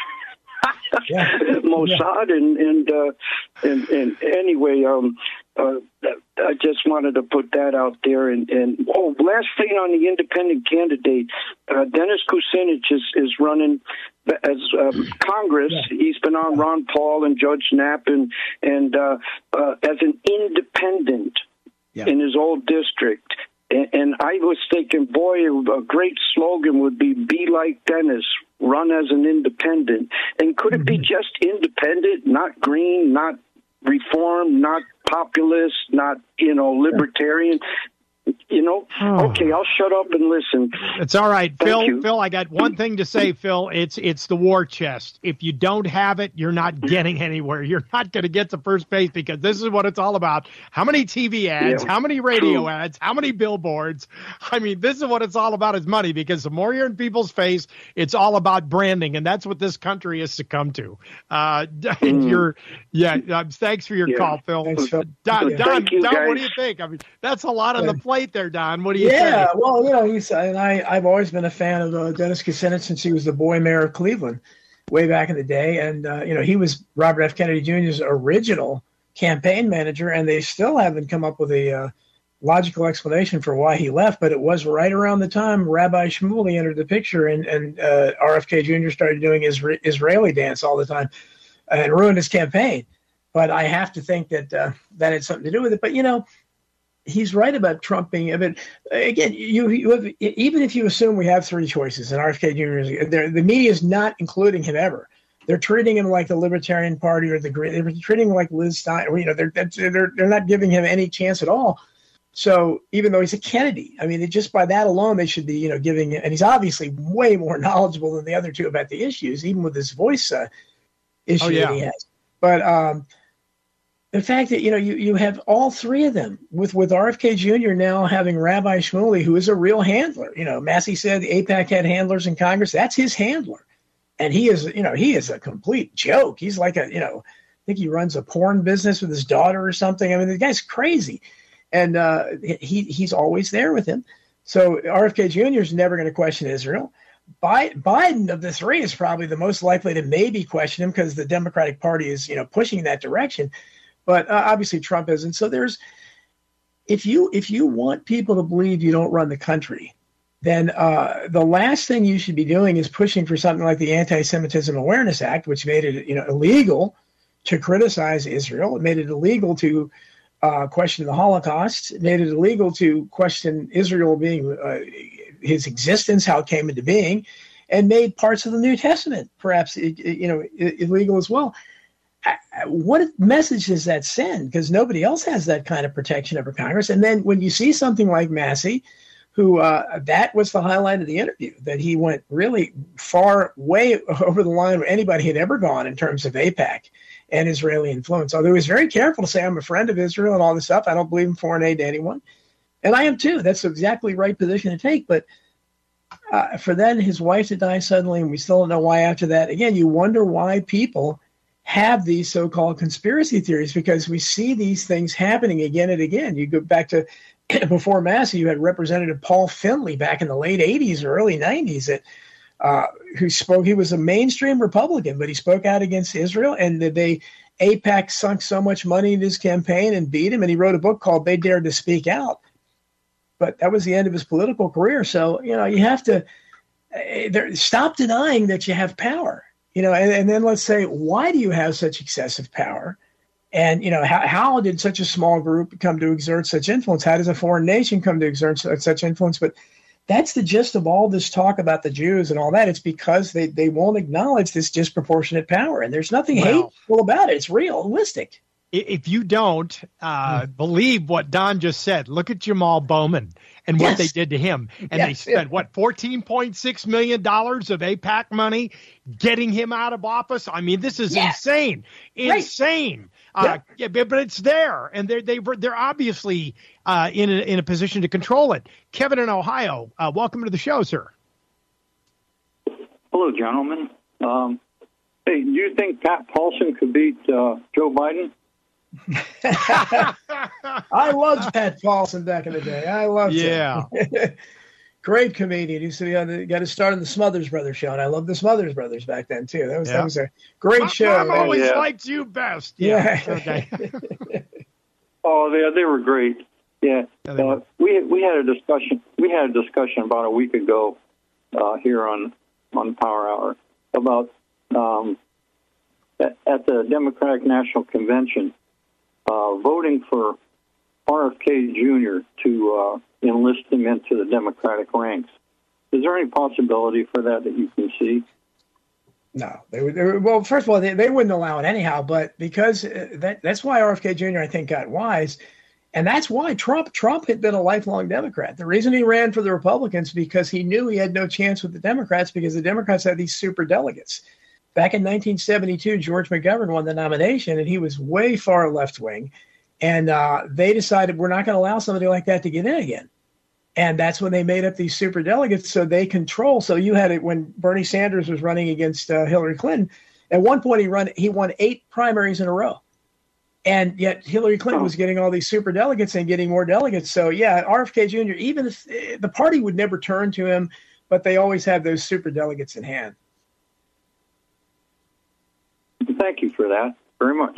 yeah. Mossad, yeah. and and, uh, and and anyway, um, uh, I just wanted to put that out there. And, and oh, last thing on the independent candidate, uh, Dennis Kucinich is is running as uh, Congress. Yeah. He's been on Ron Paul and Judge Knapp and and uh, uh, as an independent yeah. in his old district. And I was thinking, boy, a great slogan would be, be like Dennis, run as an independent. And could it be just independent, not green, not reform, not populist, not, you know, libertarian? You know, oh. Okay, I'll shut up and listen. It's all right. Thank Phil, you. Phil, I got one thing to say, Phil. It's it's the war chest. If you don't have it, you're not getting anywhere. You're not going to get to first base because this is what it's all about. How many T V ads, yeah. how many radio True. ads, how many billboards? I mean, this is what it's all about is money because the more you're in people's face, it's all about branding, and that's what this country has succumbed to. Uh, mm. you're, yeah, uh, thanks for your yeah. call, Phil. Thanks, Phil. Don, yeah. Don, you, Don what do you think? I mean, that's a lot on the plate there, Don. What do you yeah, think? well, you know, he's and I, I've always been a fan of uh, Dennis Kucinich since he was the boy mayor of Cleveland way back in the day. And, uh, you know, he was Robert F. Kennedy Junior's original campaign manager, and they still haven't come up with a uh, logical explanation for why he left. But it was right around the time Rabbi Shmuley entered the picture, and, and uh, R F K Junior started doing his Isra- Israeli dance all the time and ruined his campaign. But I have to think that uh, that had something to do with it. But, you know, he's right about Trump being a bit. Again, you, you have, even if you assume we have three choices, and R F K Junior is, the media is not including him ever. They're treating him like the Libertarian Party or the they're treating him like Liz Stein. Or, you know, they're they're they're not giving him any chance at all. So even though he's a Kennedy, I mean, just by that alone, they should be, you know, giving. And he's obviously way more knowledgeable than the other two about the issues, even with his voice uh, issue oh, yeah. that he has. But um, the fact that, you know, you, you have all three of them with, with R F K Junior now having Rabbi Shmuley, who is a real handler. You know, Massey said the AIPAC had handlers in Congress. That's his handler. And he is, you know, he is a complete joke. He's like a, you know, I think he runs a porn business with his daughter or something. I mean, the guy's crazy. And uh, he he's always there with him. So R F K Junior is never going to question Israel. Biden of the three is probably the most likely to maybe question him because the Democratic Party is, you know, pushing in that direction. But uh, obviously Trump isn't. So there's, if you if you want people to believe you don't run the country, then uh, the last thing you should be doing is pushing for something like the Anti-Semitism Awareness Act, which made it, you know, illegal to criticize Israel. It made it illegal to uh, question the Holocaust. It made it illegal to question Israel being uh, his existence, how it came into being, and made parts of the New Testament perhaps, you know, illegal as well. What message does that send? Because nobody else has that kind of protection over Congress. And then when you see something like Massey, who uh, that was the highlight of the interview, that he went really far, way over the line where anybody had ever gone in terms of AIPAC and Israeli influence. Although he was very careful to say, I'm a friend of Israel and all this stuff. I don't believe in foreign aid to anyone. And I am too. That's exactly the right position to take. But uh, for then his wife to die suddenly, and we still don't know why after that, again, you wonder why people have these so-called conspiracy theories, because we see these things happening again and again. You go back to before Massey, you had Representative Paul Finley back in the late eighties or early nineties that uh, who spoke. He was a mainstream Republican, but he spoke out against Israel, and they AIPAC sunk so much money in his campaign and beat him, and he wrote a book called They Dared to Speak Out. But that was the end of his political career. So, you know, you have to, there, stop denying that you have power. You know, and, and then let's say, why do you have such excessive power? And, you know, how, how did such a small group come to exert such influence? How does a foreign nation come to exert such influence? But that's the gist of all this talk about the Jews and all that. It's because they, they won't acknowledge this disproportionate power. And there's nothing well, hateful about it. It's realistic. If you don't uh, mm. believe what Don just said, look at Jamal Bowman and what yes. they did to him. And yes, they spent, yeah. what, fourteen point six million dollars of AIPAC money getting him out of office? I mean, this is yes. insane. Insane. Right. Uh, yeah. yeah, but, but it's there. And they're, they, they're obviously uh, in, a, in a position to control it. Kevin in Ohio, uh, welcome to the show, sir. Hello, gentlemen. Um, hey, do you think Pat Paulson could beat uh, Joe Biden? I loved Pat Paulson back in the day. I loved yeah. him. Great comedian. He used to be on the, got to start on the Smothers Brothers show, and I loved the Smothers Brothers back then too. That was yeah. that was a great My show. Mom always yeah. liked you best. Yeah. yeah. Okay. oh, they they were great. Yeah. yeah uh, we we had a discussion. We had a discussion about a week ago uh, here on on Power Hour about um, at, at the Democratic National Convention. Uh, voting for R F K Junior to uh, enlist him into the Democratic ranks. Is there any possibility for that that you can see? No. They would, they were, well, first of all, they, they wouldn't allow it anyhow, but because uh, that, that's why R F K Junior, I think, got wise. And that's why Trump Trump had been a lifelong Democrat. The reason he ran for the Republicans because he knew he had no chance with the Democrats because the Democrats had these super delegates. Back in nineteen seventy-two, George McGovern won the nomination, and he was way far left-wing. And uh, they decided we're not going to allow somebody like that to get in again. And that's when they made up these super delegates so they control. So you had it when Bernie Sanders was running against uh, Hillary Clinton. At one point, he run he won eight primaries in a row. And yet Hillary Clinton was getting all these super delegates and getting more delegates. So, yeah, R F K Junior, even if the party would never turn to him, but they always have those super delegates in hand. Thank you for that very much.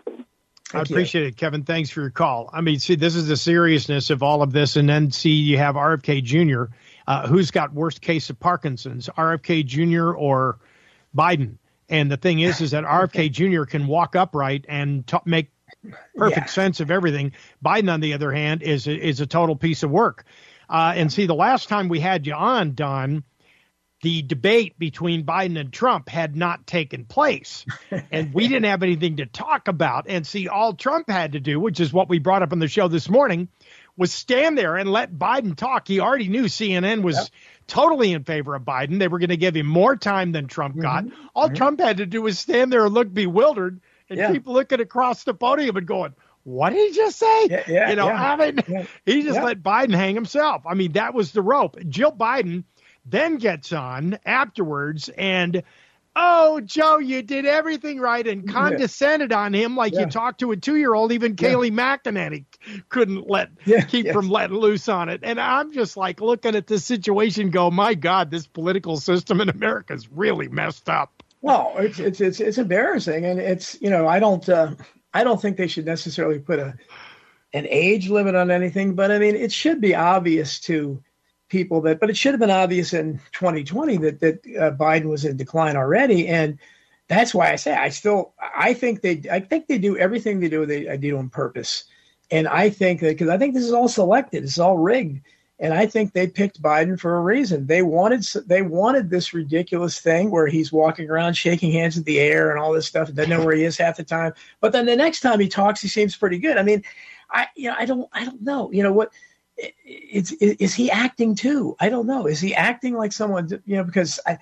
I appreciate it, Kevin. Thanks for your call. I mean, see, this is the seriousness of all of this. And then, see, you have R F K Junior, uh, who's got worst case of Parkinson's, R F K Junior or Biden. And the thing is, is that R F K Junior can walk upright and t- make perfect yeah. sense of everything. Biden, on the other hand, is a, is a total piece of work. Uh, and see, the last time we had you on, Don, the debate between Biden and Trump had not taken place, and we didn't have anything to talk about. And see, all Trump had to do, which is what we brought up on the show this morning, was stand there and let Biden talk. He already knew C N N was yep. totally in favor of Biden. They were going to give him more time than Trump mm-hmm. got. All mm-hmm. Trump had to do was stand there and look bewildered and yeah. keep looking across the podium and going, what did he just say? Yeah, yeah, you know, yeah. I mean, yeah. he just yeah. let Biden hang himself. I mean, that was the rope. Jill Biden then gets on afterwards and, oh, Joe, you did everything right, and condescended yeah. on him like yeah. you talked to a two-year-old. Even yeah. Kayleigh McEnany couldn't let yeah. keep yeah. from letting loose on it. And I'm just like looking at this situation go, my God, this political system in America is really messed up. Well, it's it's it's, it's embarrassing. And it's, you know, I don't uh, I don't think they should necessarily put a an age limit on anything. But, I mean, it should be obvious to people that, but it should have been obvious in twenty twenty that that uh, Biden was in decline already, and that's why I say I still I think they I think they do everything they do they, they do on purpose, and I think that because I think this is all selected, it's all rigged, and I think they picked Biden for a reason. They wanted they wanted this ridiculous thing where he's walking around shaking hands in the air and all this stuff, and doesn't know where he is half the time, but then the next time he talks, he seems pretty good. I mean, I you know I don't I don't know you know what. It's, is he acting too? I don't know. Is he acting like someone, you know, because I,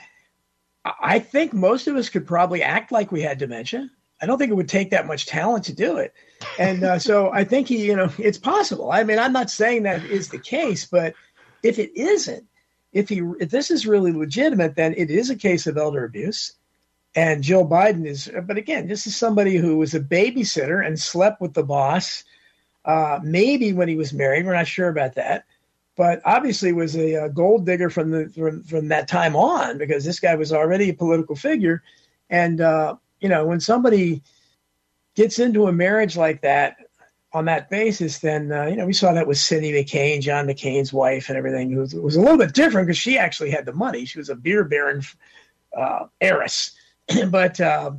I think most of us could probably act like we had dementia. I don't think it would take that much talent to do it. And uh, so I think he, you know, it's possible. I mean, I'm not saying that is the case, but if it isn't, if he, if this is really legitimate, then it is a case of elder abuse. And Jill Biden is, but again, this is somebody who was a babysitter and slept with the boss. Uh, maybe when he was married, we're not sure about that, but obviously was a, a gold digger from the from, from that time on because this guy was already a political figure. And uh, you know, when somebody gets into a marriage like that, on that basis, then, uh, you know, we saw that with Cindy McCain, John McCain's wife and everything. It was, it was a little bit different because she actually had the money. She was a beer baron uh, heiress. but, uh,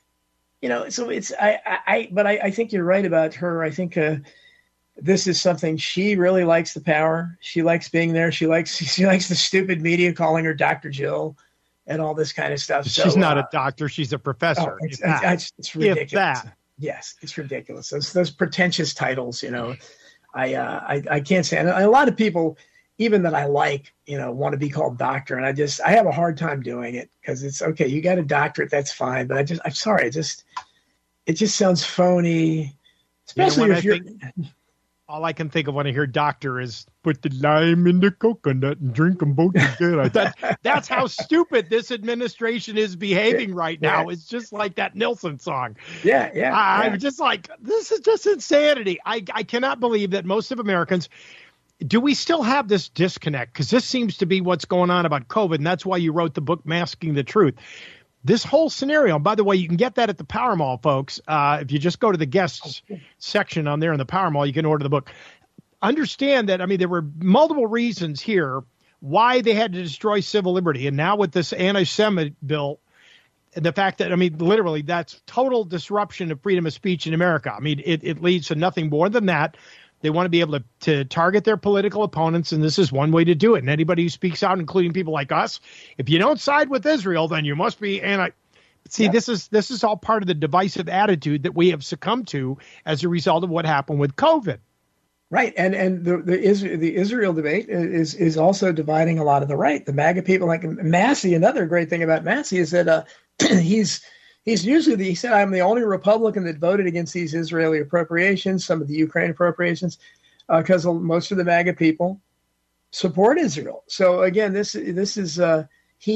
you know, so it's, I, I, but I, I think you're right about her. I think uh, this is something she really likes, the power. She likes being there. She likes, she likes the stupid media calling her Doctor Jill and all this kind of stuff. She's so, not uh, a doctor. She's a professor. Oh, it's, If that. it's, it's ridiculous. If that. Yes, it's ridiculous. Those those pretentious titles, you know, I uh, I I can't say. And a lot of people, even that I like, you know, want to be called doctor, and I just I have a hard time doing it because it's okay. You got a doctorate, that's fine, but I just I'm sorry, it just it just sounds phony, especially you know, if you're. think, all I can think of when I hear doctor is put the lime in the coconut and drink them both together. That, that's how stupid this administration is behaving right now. Yeah. It's just like that Nilsson song. Yeah, yeah. I, yeah. I'm just like, this is just insanity. I, I cannot believe that most of Americans, do we still have this disconnect? Because this seems to be what's going on about COVID, and that's why you wrote the book, Masking the Truth. This whole scenario, and by the way, you can get that at the Power Mall, folks. Uh, if you just go to the guests section on there in the Power Mall, you can order the book. Understand that, I mean, there were multiple reasons here why they had to destroy civil liberty. And now with this anti-Semitic bill, the fact that, I mean, literally, that's total disruption of freedom of speech in America. I mean, it, it leads to nothing more than that. They want to be able to, to target their political opponents, and this is one way to do it. And anybody who speaks out, including people like us, if you don't side with Israel, then you must be anti. See, yeah. this is this is all part of the divisive attitude that we have succumbed to as a result of what happened with COVID. Right, and and the the Israel, the Israel debate is is also dividing a lot of the right. The MAGA people, like Massey. Another great thing about Massey is that uh, he's. He's usually, the, he said, I'm the only Republican that voted against these Israeli appropriations, some of the Ukraine appropriations, because uh, most of the MAGA people support Israel. So again, this this is, uh,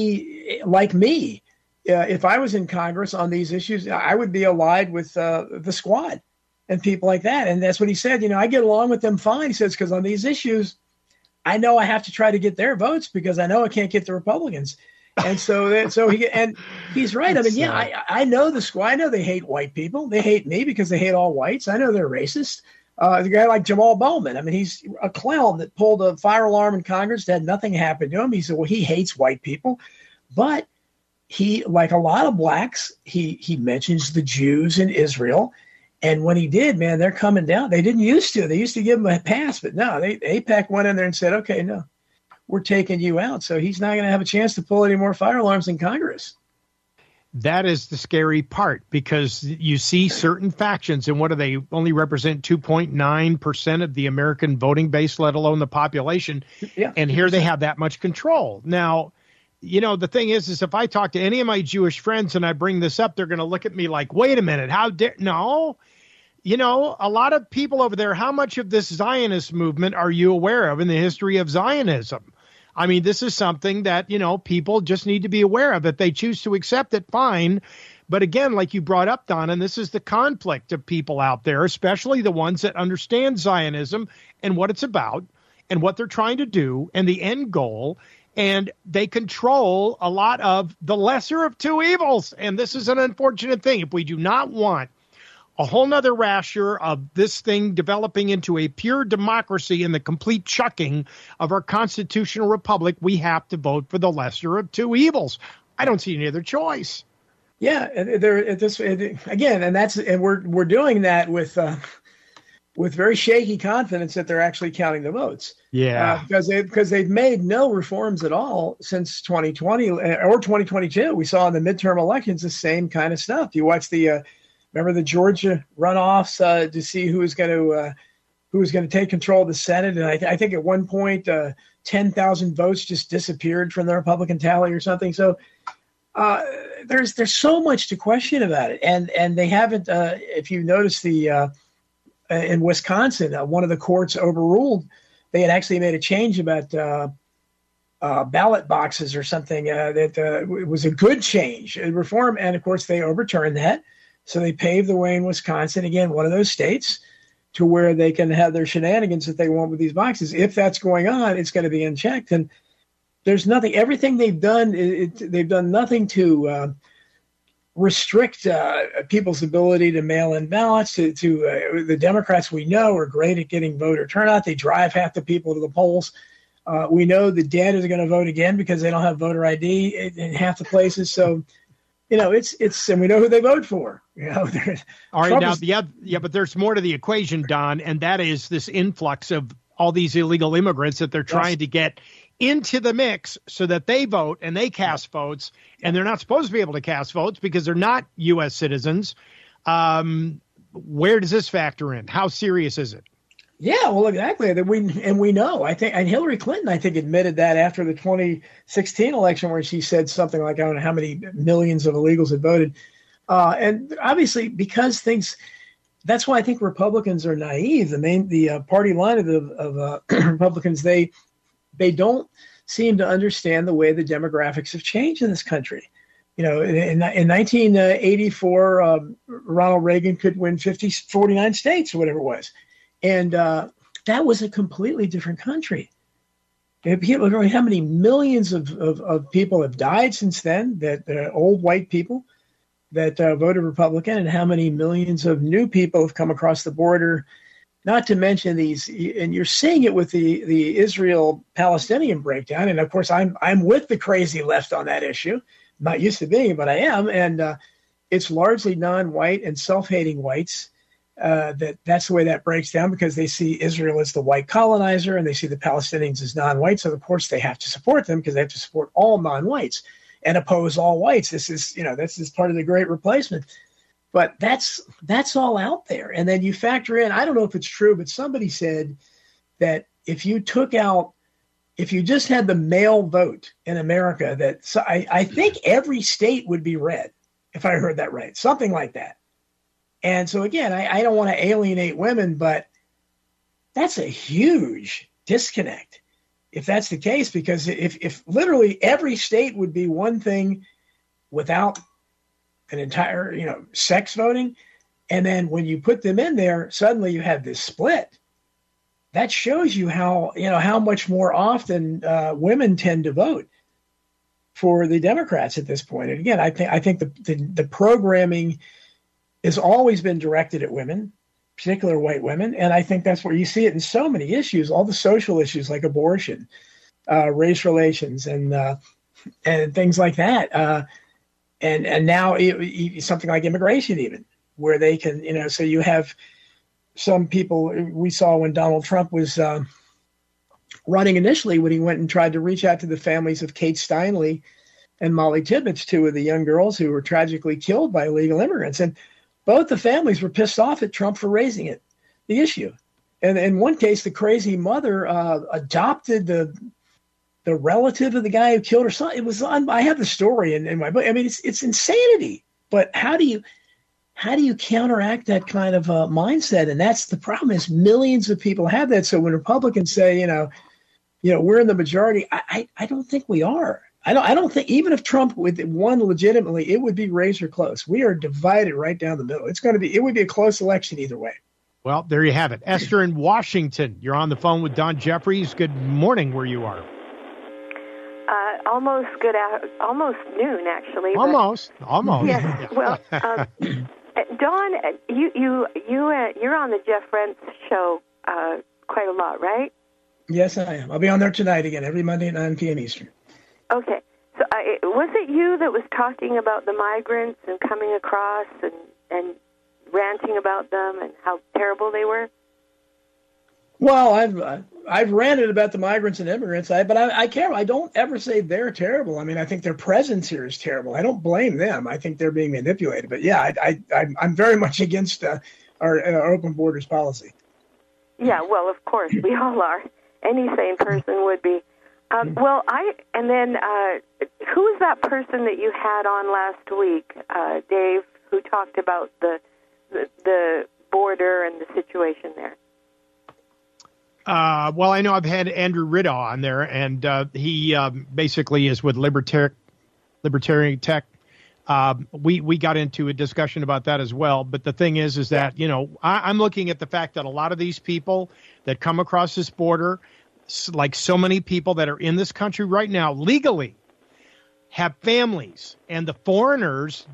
he, like me, uh, if I was in Congress on these issues, I would be allied with uh, the squad and people like that. And that's what he said. You know, I get along with them fine. He says, because on these issues, I know I have to try to get their votes because I know I can't get the Republicans. And so, that, so he and he's right. I mean, yeah, I, I know the squad. I know they hate white people. They hate me because they hate all whites. I know they're racist. Uh, the guy like Jamal Bowman. I mean, he's a clown that pulled a fire alarm in Congress. That nothing happened to him. He said, well, he hates white people, but he, like a lot of blacks, he he mentions the Jews in Israel. And when he did, man, they're coming down. They didn't used to. They used to give him a pass, but no, they AIPAC went in there and said, okay, no. We're taking you out. So he's not going to have a chance to pull any more fire alarms in Congress. That is the scary part, because you see certain factions, and what do they only represent? two point nine percent of the American voting base, let alone the population. Yeah. And here they have that much control. Now, you know, the thing is, is if I talk to any of my Jewish friends and I bring this up, they're going to look at me like, wait a minute, how dare, no. You know, a lot of people over there, how much of this Zionist movement are you aware of in the history of Zionism? I mean, this is something that, you know, people just need to be aware of. If they choose to accept it, fine. But again, like you brought up, Don, and this is the conflict of people out there, especially the ones that understand Zionism and what it's about and what they're trying to do and the end goal. And they control a lot of the lesser of two evils. And this is an unfortunate thing. If we do not want a whole nother rasher of this thing developing into a pure democracy and the complete chucking of our constitutional republic, we have to vote for the lesser of two evils. I don't see any other choice. Yeah, there. This again, and that's and we're we're doing that with uh, with very shaky confidence that they're actually counting the votes. Yeah, uh, because they because they've made no reforms at all since twenty twenty or twenty twenty-two. We saw in the midterm elections the same kind of stuff. You watch the. Uh, Remember the Georgia runoffs uh, to see who was going to uh, who was going to take control of the Senate, and I, th- I think at one point uh, ten thousand votes just disappeared from the Republican tally or something. So uh, there's there's so much to question about it, and and they haven't. Uh, if you notice the uh, in Wisconsin, uh, one of the courts overruled. They had actually made a change about uh, uh, ballot boxes or something uh, that uh, was a good change, a reform, and of course they overturned that. So they paved the way in Wisconsin, again, one of those states, to where they can have their shenanigans that they want with these boxes. If that's going on, it's going to be unchecked. And there's nothing, everything they've done, it, they've done nothing to uh, restrict uh, people's ability to mail in ballots. To, to uh, the Democrats we know are great at getting voter turnout. They drive half the people to the polls. Uh, we know the dead are going to vote again because they don't have voter I D in, in half the places. So, you know, it's it's and we know who they vote for. You know, all right, Trump now is, yeah, yeah, but there's more to the equation, Don, and that is this influx of all these illegal immigrants that they're trying yes. to get into the mix so that they vote and they cast votes, and they're not supposed to be able to cast votes because they're not U S citizens. Um, where does this factor in? How serious is it? Yeah, well, exactly. That we and we know. I think, and Hillary Clinton, I think, admitted that after the twenty sixteen election, where she said something like, "I don't know how many millions of illegals had voted," uh, and obviously because things. That's why I think Republicans are naive. The main, the uh, party line of the of uh, Republicans, they they don't seem to understand the way the demographics have changed in this country. You know, in, in nineteen eighty-four, um, Ronald Reagan could win fifty, forty-nine states or whatever it was. And uh, that was a completely different country. People, how many millions of, of, of people have died since then, that uh, old white people that uh, voted Republican, and how many millions of new people have come across the border, not to mention these, and you're seeing it with the, the Israel-Palestinian breakdown. And of course, I'm I'm with the crazy left on that issue. I'm not used to being, but I am. And uh, it's largely non-white and self-hating whites. Uh, that that's the way that breaks down, because they see Israel as the white colonizer and they see the Palestinians as non-white. So of course they have to support them because they have to support all non-whites and oppose all whites. This is, you know, this is part of the Great Replacement. But that's that's all out there. And then you factor in, I don't know if it's true, but somebody said that if you took out, if you just had the male vote in America, that so I, I think every state would be red, if I heard that right, something like that. And so, again, I, I don't want to alienate women, but that's a huge disconnect if that's the case, because if, if literally every state would be one thing without an entire, you know, sex voting, and then when you put them in there, suddenly you have this split. That shows you how, you know, how much more often uh, women tend to vote for the Democrats at this point. And again, I think I think the the, the programming has always been directed at women, particular white women. And I think that's where you see it in so many issues, all the social issues like abortion, uh, race relations, and uh, and things like that. Uh, and and now it, it, something like immigration even, where they can, you know, so you have some people we saw when Donald Trump was uh, running initially, when he went and tried to reach out to the families of Kate Steinle and Molly Tibbetts, two of the young girls who were tragically killed by illegal immigrants. And both the families were pissed off at Trump for raising it, the issue. And in one case, the crazy mother uh, adopted the the relative of the guy who killed her son. It was on, I have the story in, in my book. I mean, it's it's insanity. But how do you how do you counteract that kind of uh, mindset? And that's the problem, is millions of people have that. So when Republicans say, you know, you know, we're in the majority, I I, I don't think we are. I don't. I don't think, even if Trump won legitimately, it would be razor close. We are divided right down the middle. It's going to be. It would be a close election either way. Well, there you have it. Esther in Washington, you're on the phone with Don Jeffries. Good morning, where you are. Uh, almost good. Almost noon, actually. But, almost. Almost. Yes. Well, um, Don, you you you uh, you're on the Jeff Rense show uh, quite a lot, right? Yes, I am. I'll be on there tonight again, every Monday at nine p.m. Eastern. Okay. So uh, was it you that was talking about the migrants and coming across and, and ranting about them and how terrible they were? Well, I've uh, I've ranted about the migrants and immigrants, I, but I, I care. I don't ever say they're terrible. I mean, I think their presence here is terrible. I don't blame them. I think they're being manipulated. But yeah, I, I, I'm very much against uh, our, our open borders policy. Yeah, well, of course, we all are. Any sane person would be. Um, well, I and then uh, who was that person that you had on last week, uh, Dave, who talked about the, the the border and the situation there? Uh, well, I know I've had Andrew Riddell on there, and uh, he um, basically is with Libertar- Libertarian Tech. Uh, we we got into a discussion about that as well. But the thing is, is that, you know, I, I'm looking at the fact that a lot of these people that come across this border, like so many people that are in this country right now legally, have families, and the foreigners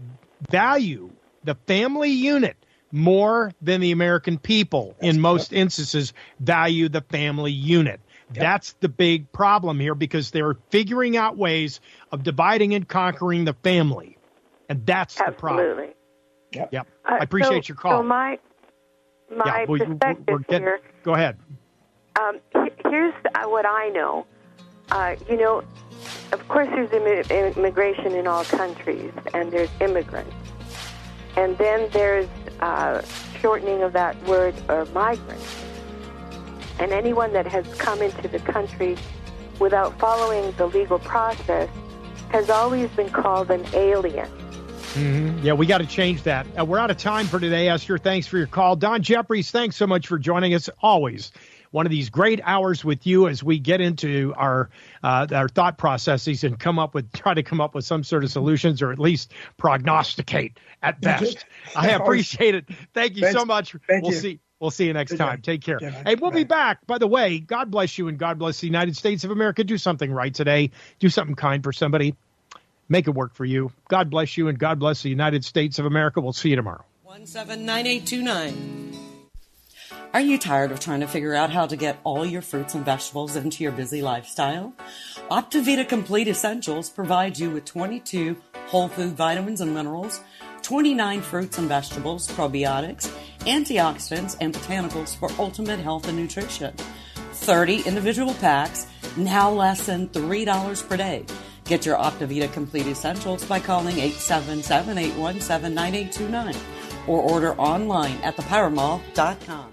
value the family unit more than the American people, That's in most correct. instances, value the family unit. Yep. That's the big problem here, because they're figuring out ways of dividing and conquering the family. And that's Absolutely. the problem. Absolutely. Yep. yep. Uh, I appreciate so, your call. So my, my yeah, well, perspective we're getting, here... Go ahead. Um, here's what I know. Uh, you know, of course, there's imm- immigration in all countries, and there's immigrants. And then there's uh, shortening of that word, or migrants. And anyone that has come into the country without following the legal process has always been called an alien. Mm-hmm. Yeah, we got to change that. Uh, we're out of time for today, Esther. Thanks for your call. Don Jeffries, thanks so much for joining us. Always one of these great hours with you as we get into our uh, our thought processes and come up with try to come up with some sort of solutions, or at least prognosticate at best. I appreciate it. Thank you Thanks. so much. Thank we'll you. see. We'll see you next Good time. day. Take care. Good night. Hey, we'll Bye. be back. By the way, God bless you and God bless the United States of America. Do something right today. Do something kind for somebody. Make it work for you. God bless you and God bless the United States of America. We'll see you tomorrow. one seven nine eight two nine. Are you tired of trying to figure out how to get all your fruits and vegetables into your busy lifestyle? Optivita Complete Essentials provides you with twenty-two whole food vitamins and minerals, twenty-nine fruits and vegetables, probiotics, antioxidants, and botanicals for ultimate health and nutrition. thirty individual packs, now less than three dollars per day. Get your Optivita Complete Essentials by calling eight seven seven, eight one seven, nine eight two nine or order online at the power mall dot com.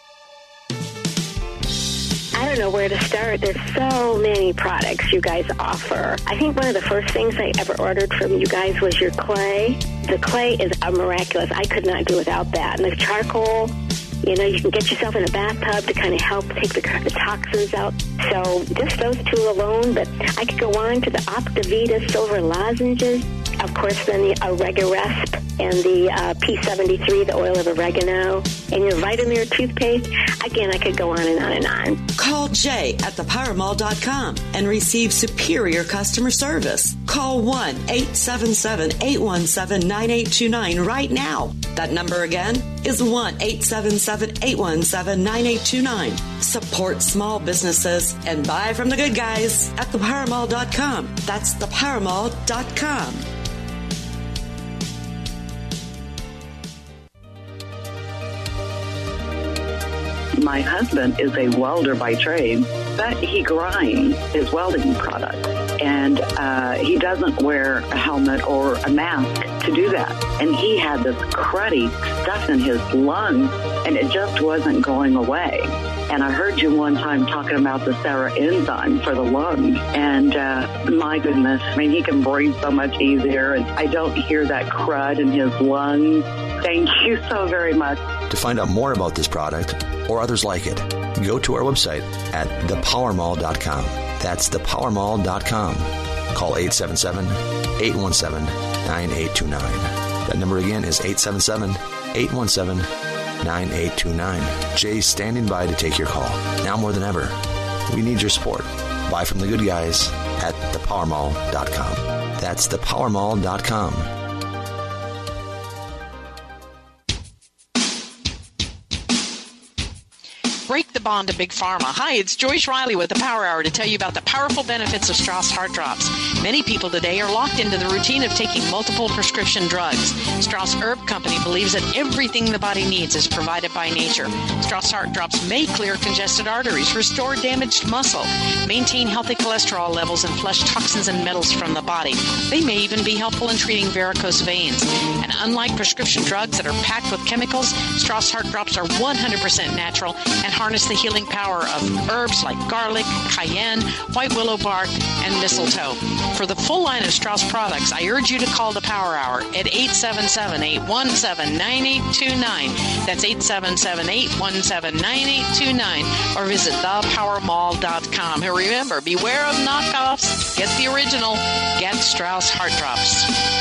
I don't know where to start. There's so many products you guys offer. I think one of the first things I ever ordered from you guys was your clay. The clay is a miraculous. I could not do without that. And the charcoal, you know, you can get yourself in a bathtub to kind of help take the, the toxins out. So just those two alone, but I could go on to the Optivita Silver Lozenges. Of course, then the Oregaresp and the uh, P seventy-three, the oil of oregano, and your Vitamir toothpaste. Again, I could go on and on and on. Call Jay at the power mall dot com and receive superior customer service. Call one eight seven seven, eight one seven, nine eight two nine right now. That number again is one eight seven seven, eight one seven, nine eight two nine. Support small businesses and buy from the good guys at the power mall dot com. That's the power mall dot com. My husband is a welder by trade, but he grinds his welding product. And uh, he doesn't wear a helmet or a mask to do that. And he had this cruddy stuff in his lungs, and it just wasn't going away. And I heard you one time talking about the Sarah enzyme for the lungs. And uh, my goodness, I mean, he can breathe so much easier. And I don't hear that crud in his lungs. Thank you so very much. To find out more about this product or others like it, go to our website at the power mall dot com. That's the power mall dot com. Call eight seven seven, eight one seven, nine eight two nine. That number again is eight seven seven, eight one seven, nine eight two nine. Jay's standing by to take your call. Now more than ever, we need your support. Buy from the good guys at the power mall dot com. That's the power mall dot com. Break the bond to Big Pharma. Hi, it's Joyce Riley with the Power Hour to tell you about the powerful benefits of Strauss Heart Drops. Many people today are locked into the routine of taking multiple prescription drugs. Strauss Herb Company believes that everything the body needs is provided by nature. Strauss Heart Drops may clear congested arteries, restore damaged muscle, maintain healthy cholesterol levels, and flush toxins and metals from the body. They may even be helpful in treating varicose veins. And unlike prescription drugs that are packed with chemicals, Strauss Heart Drops are one hundred percent natural and harness the healing power of herbs like garlic, cayenne, white willow bark, and mistletoe. For the full line of Strauss products, I urge you to call the Power Hour at eight seven seven, eight one seven, nine eight two nine. That's eight seven seven, eight one seven, nine eight two nine. Or visit the power mall dot com. And remember, beware of knockoffs. Get the original. Get Strauss Heart Drops.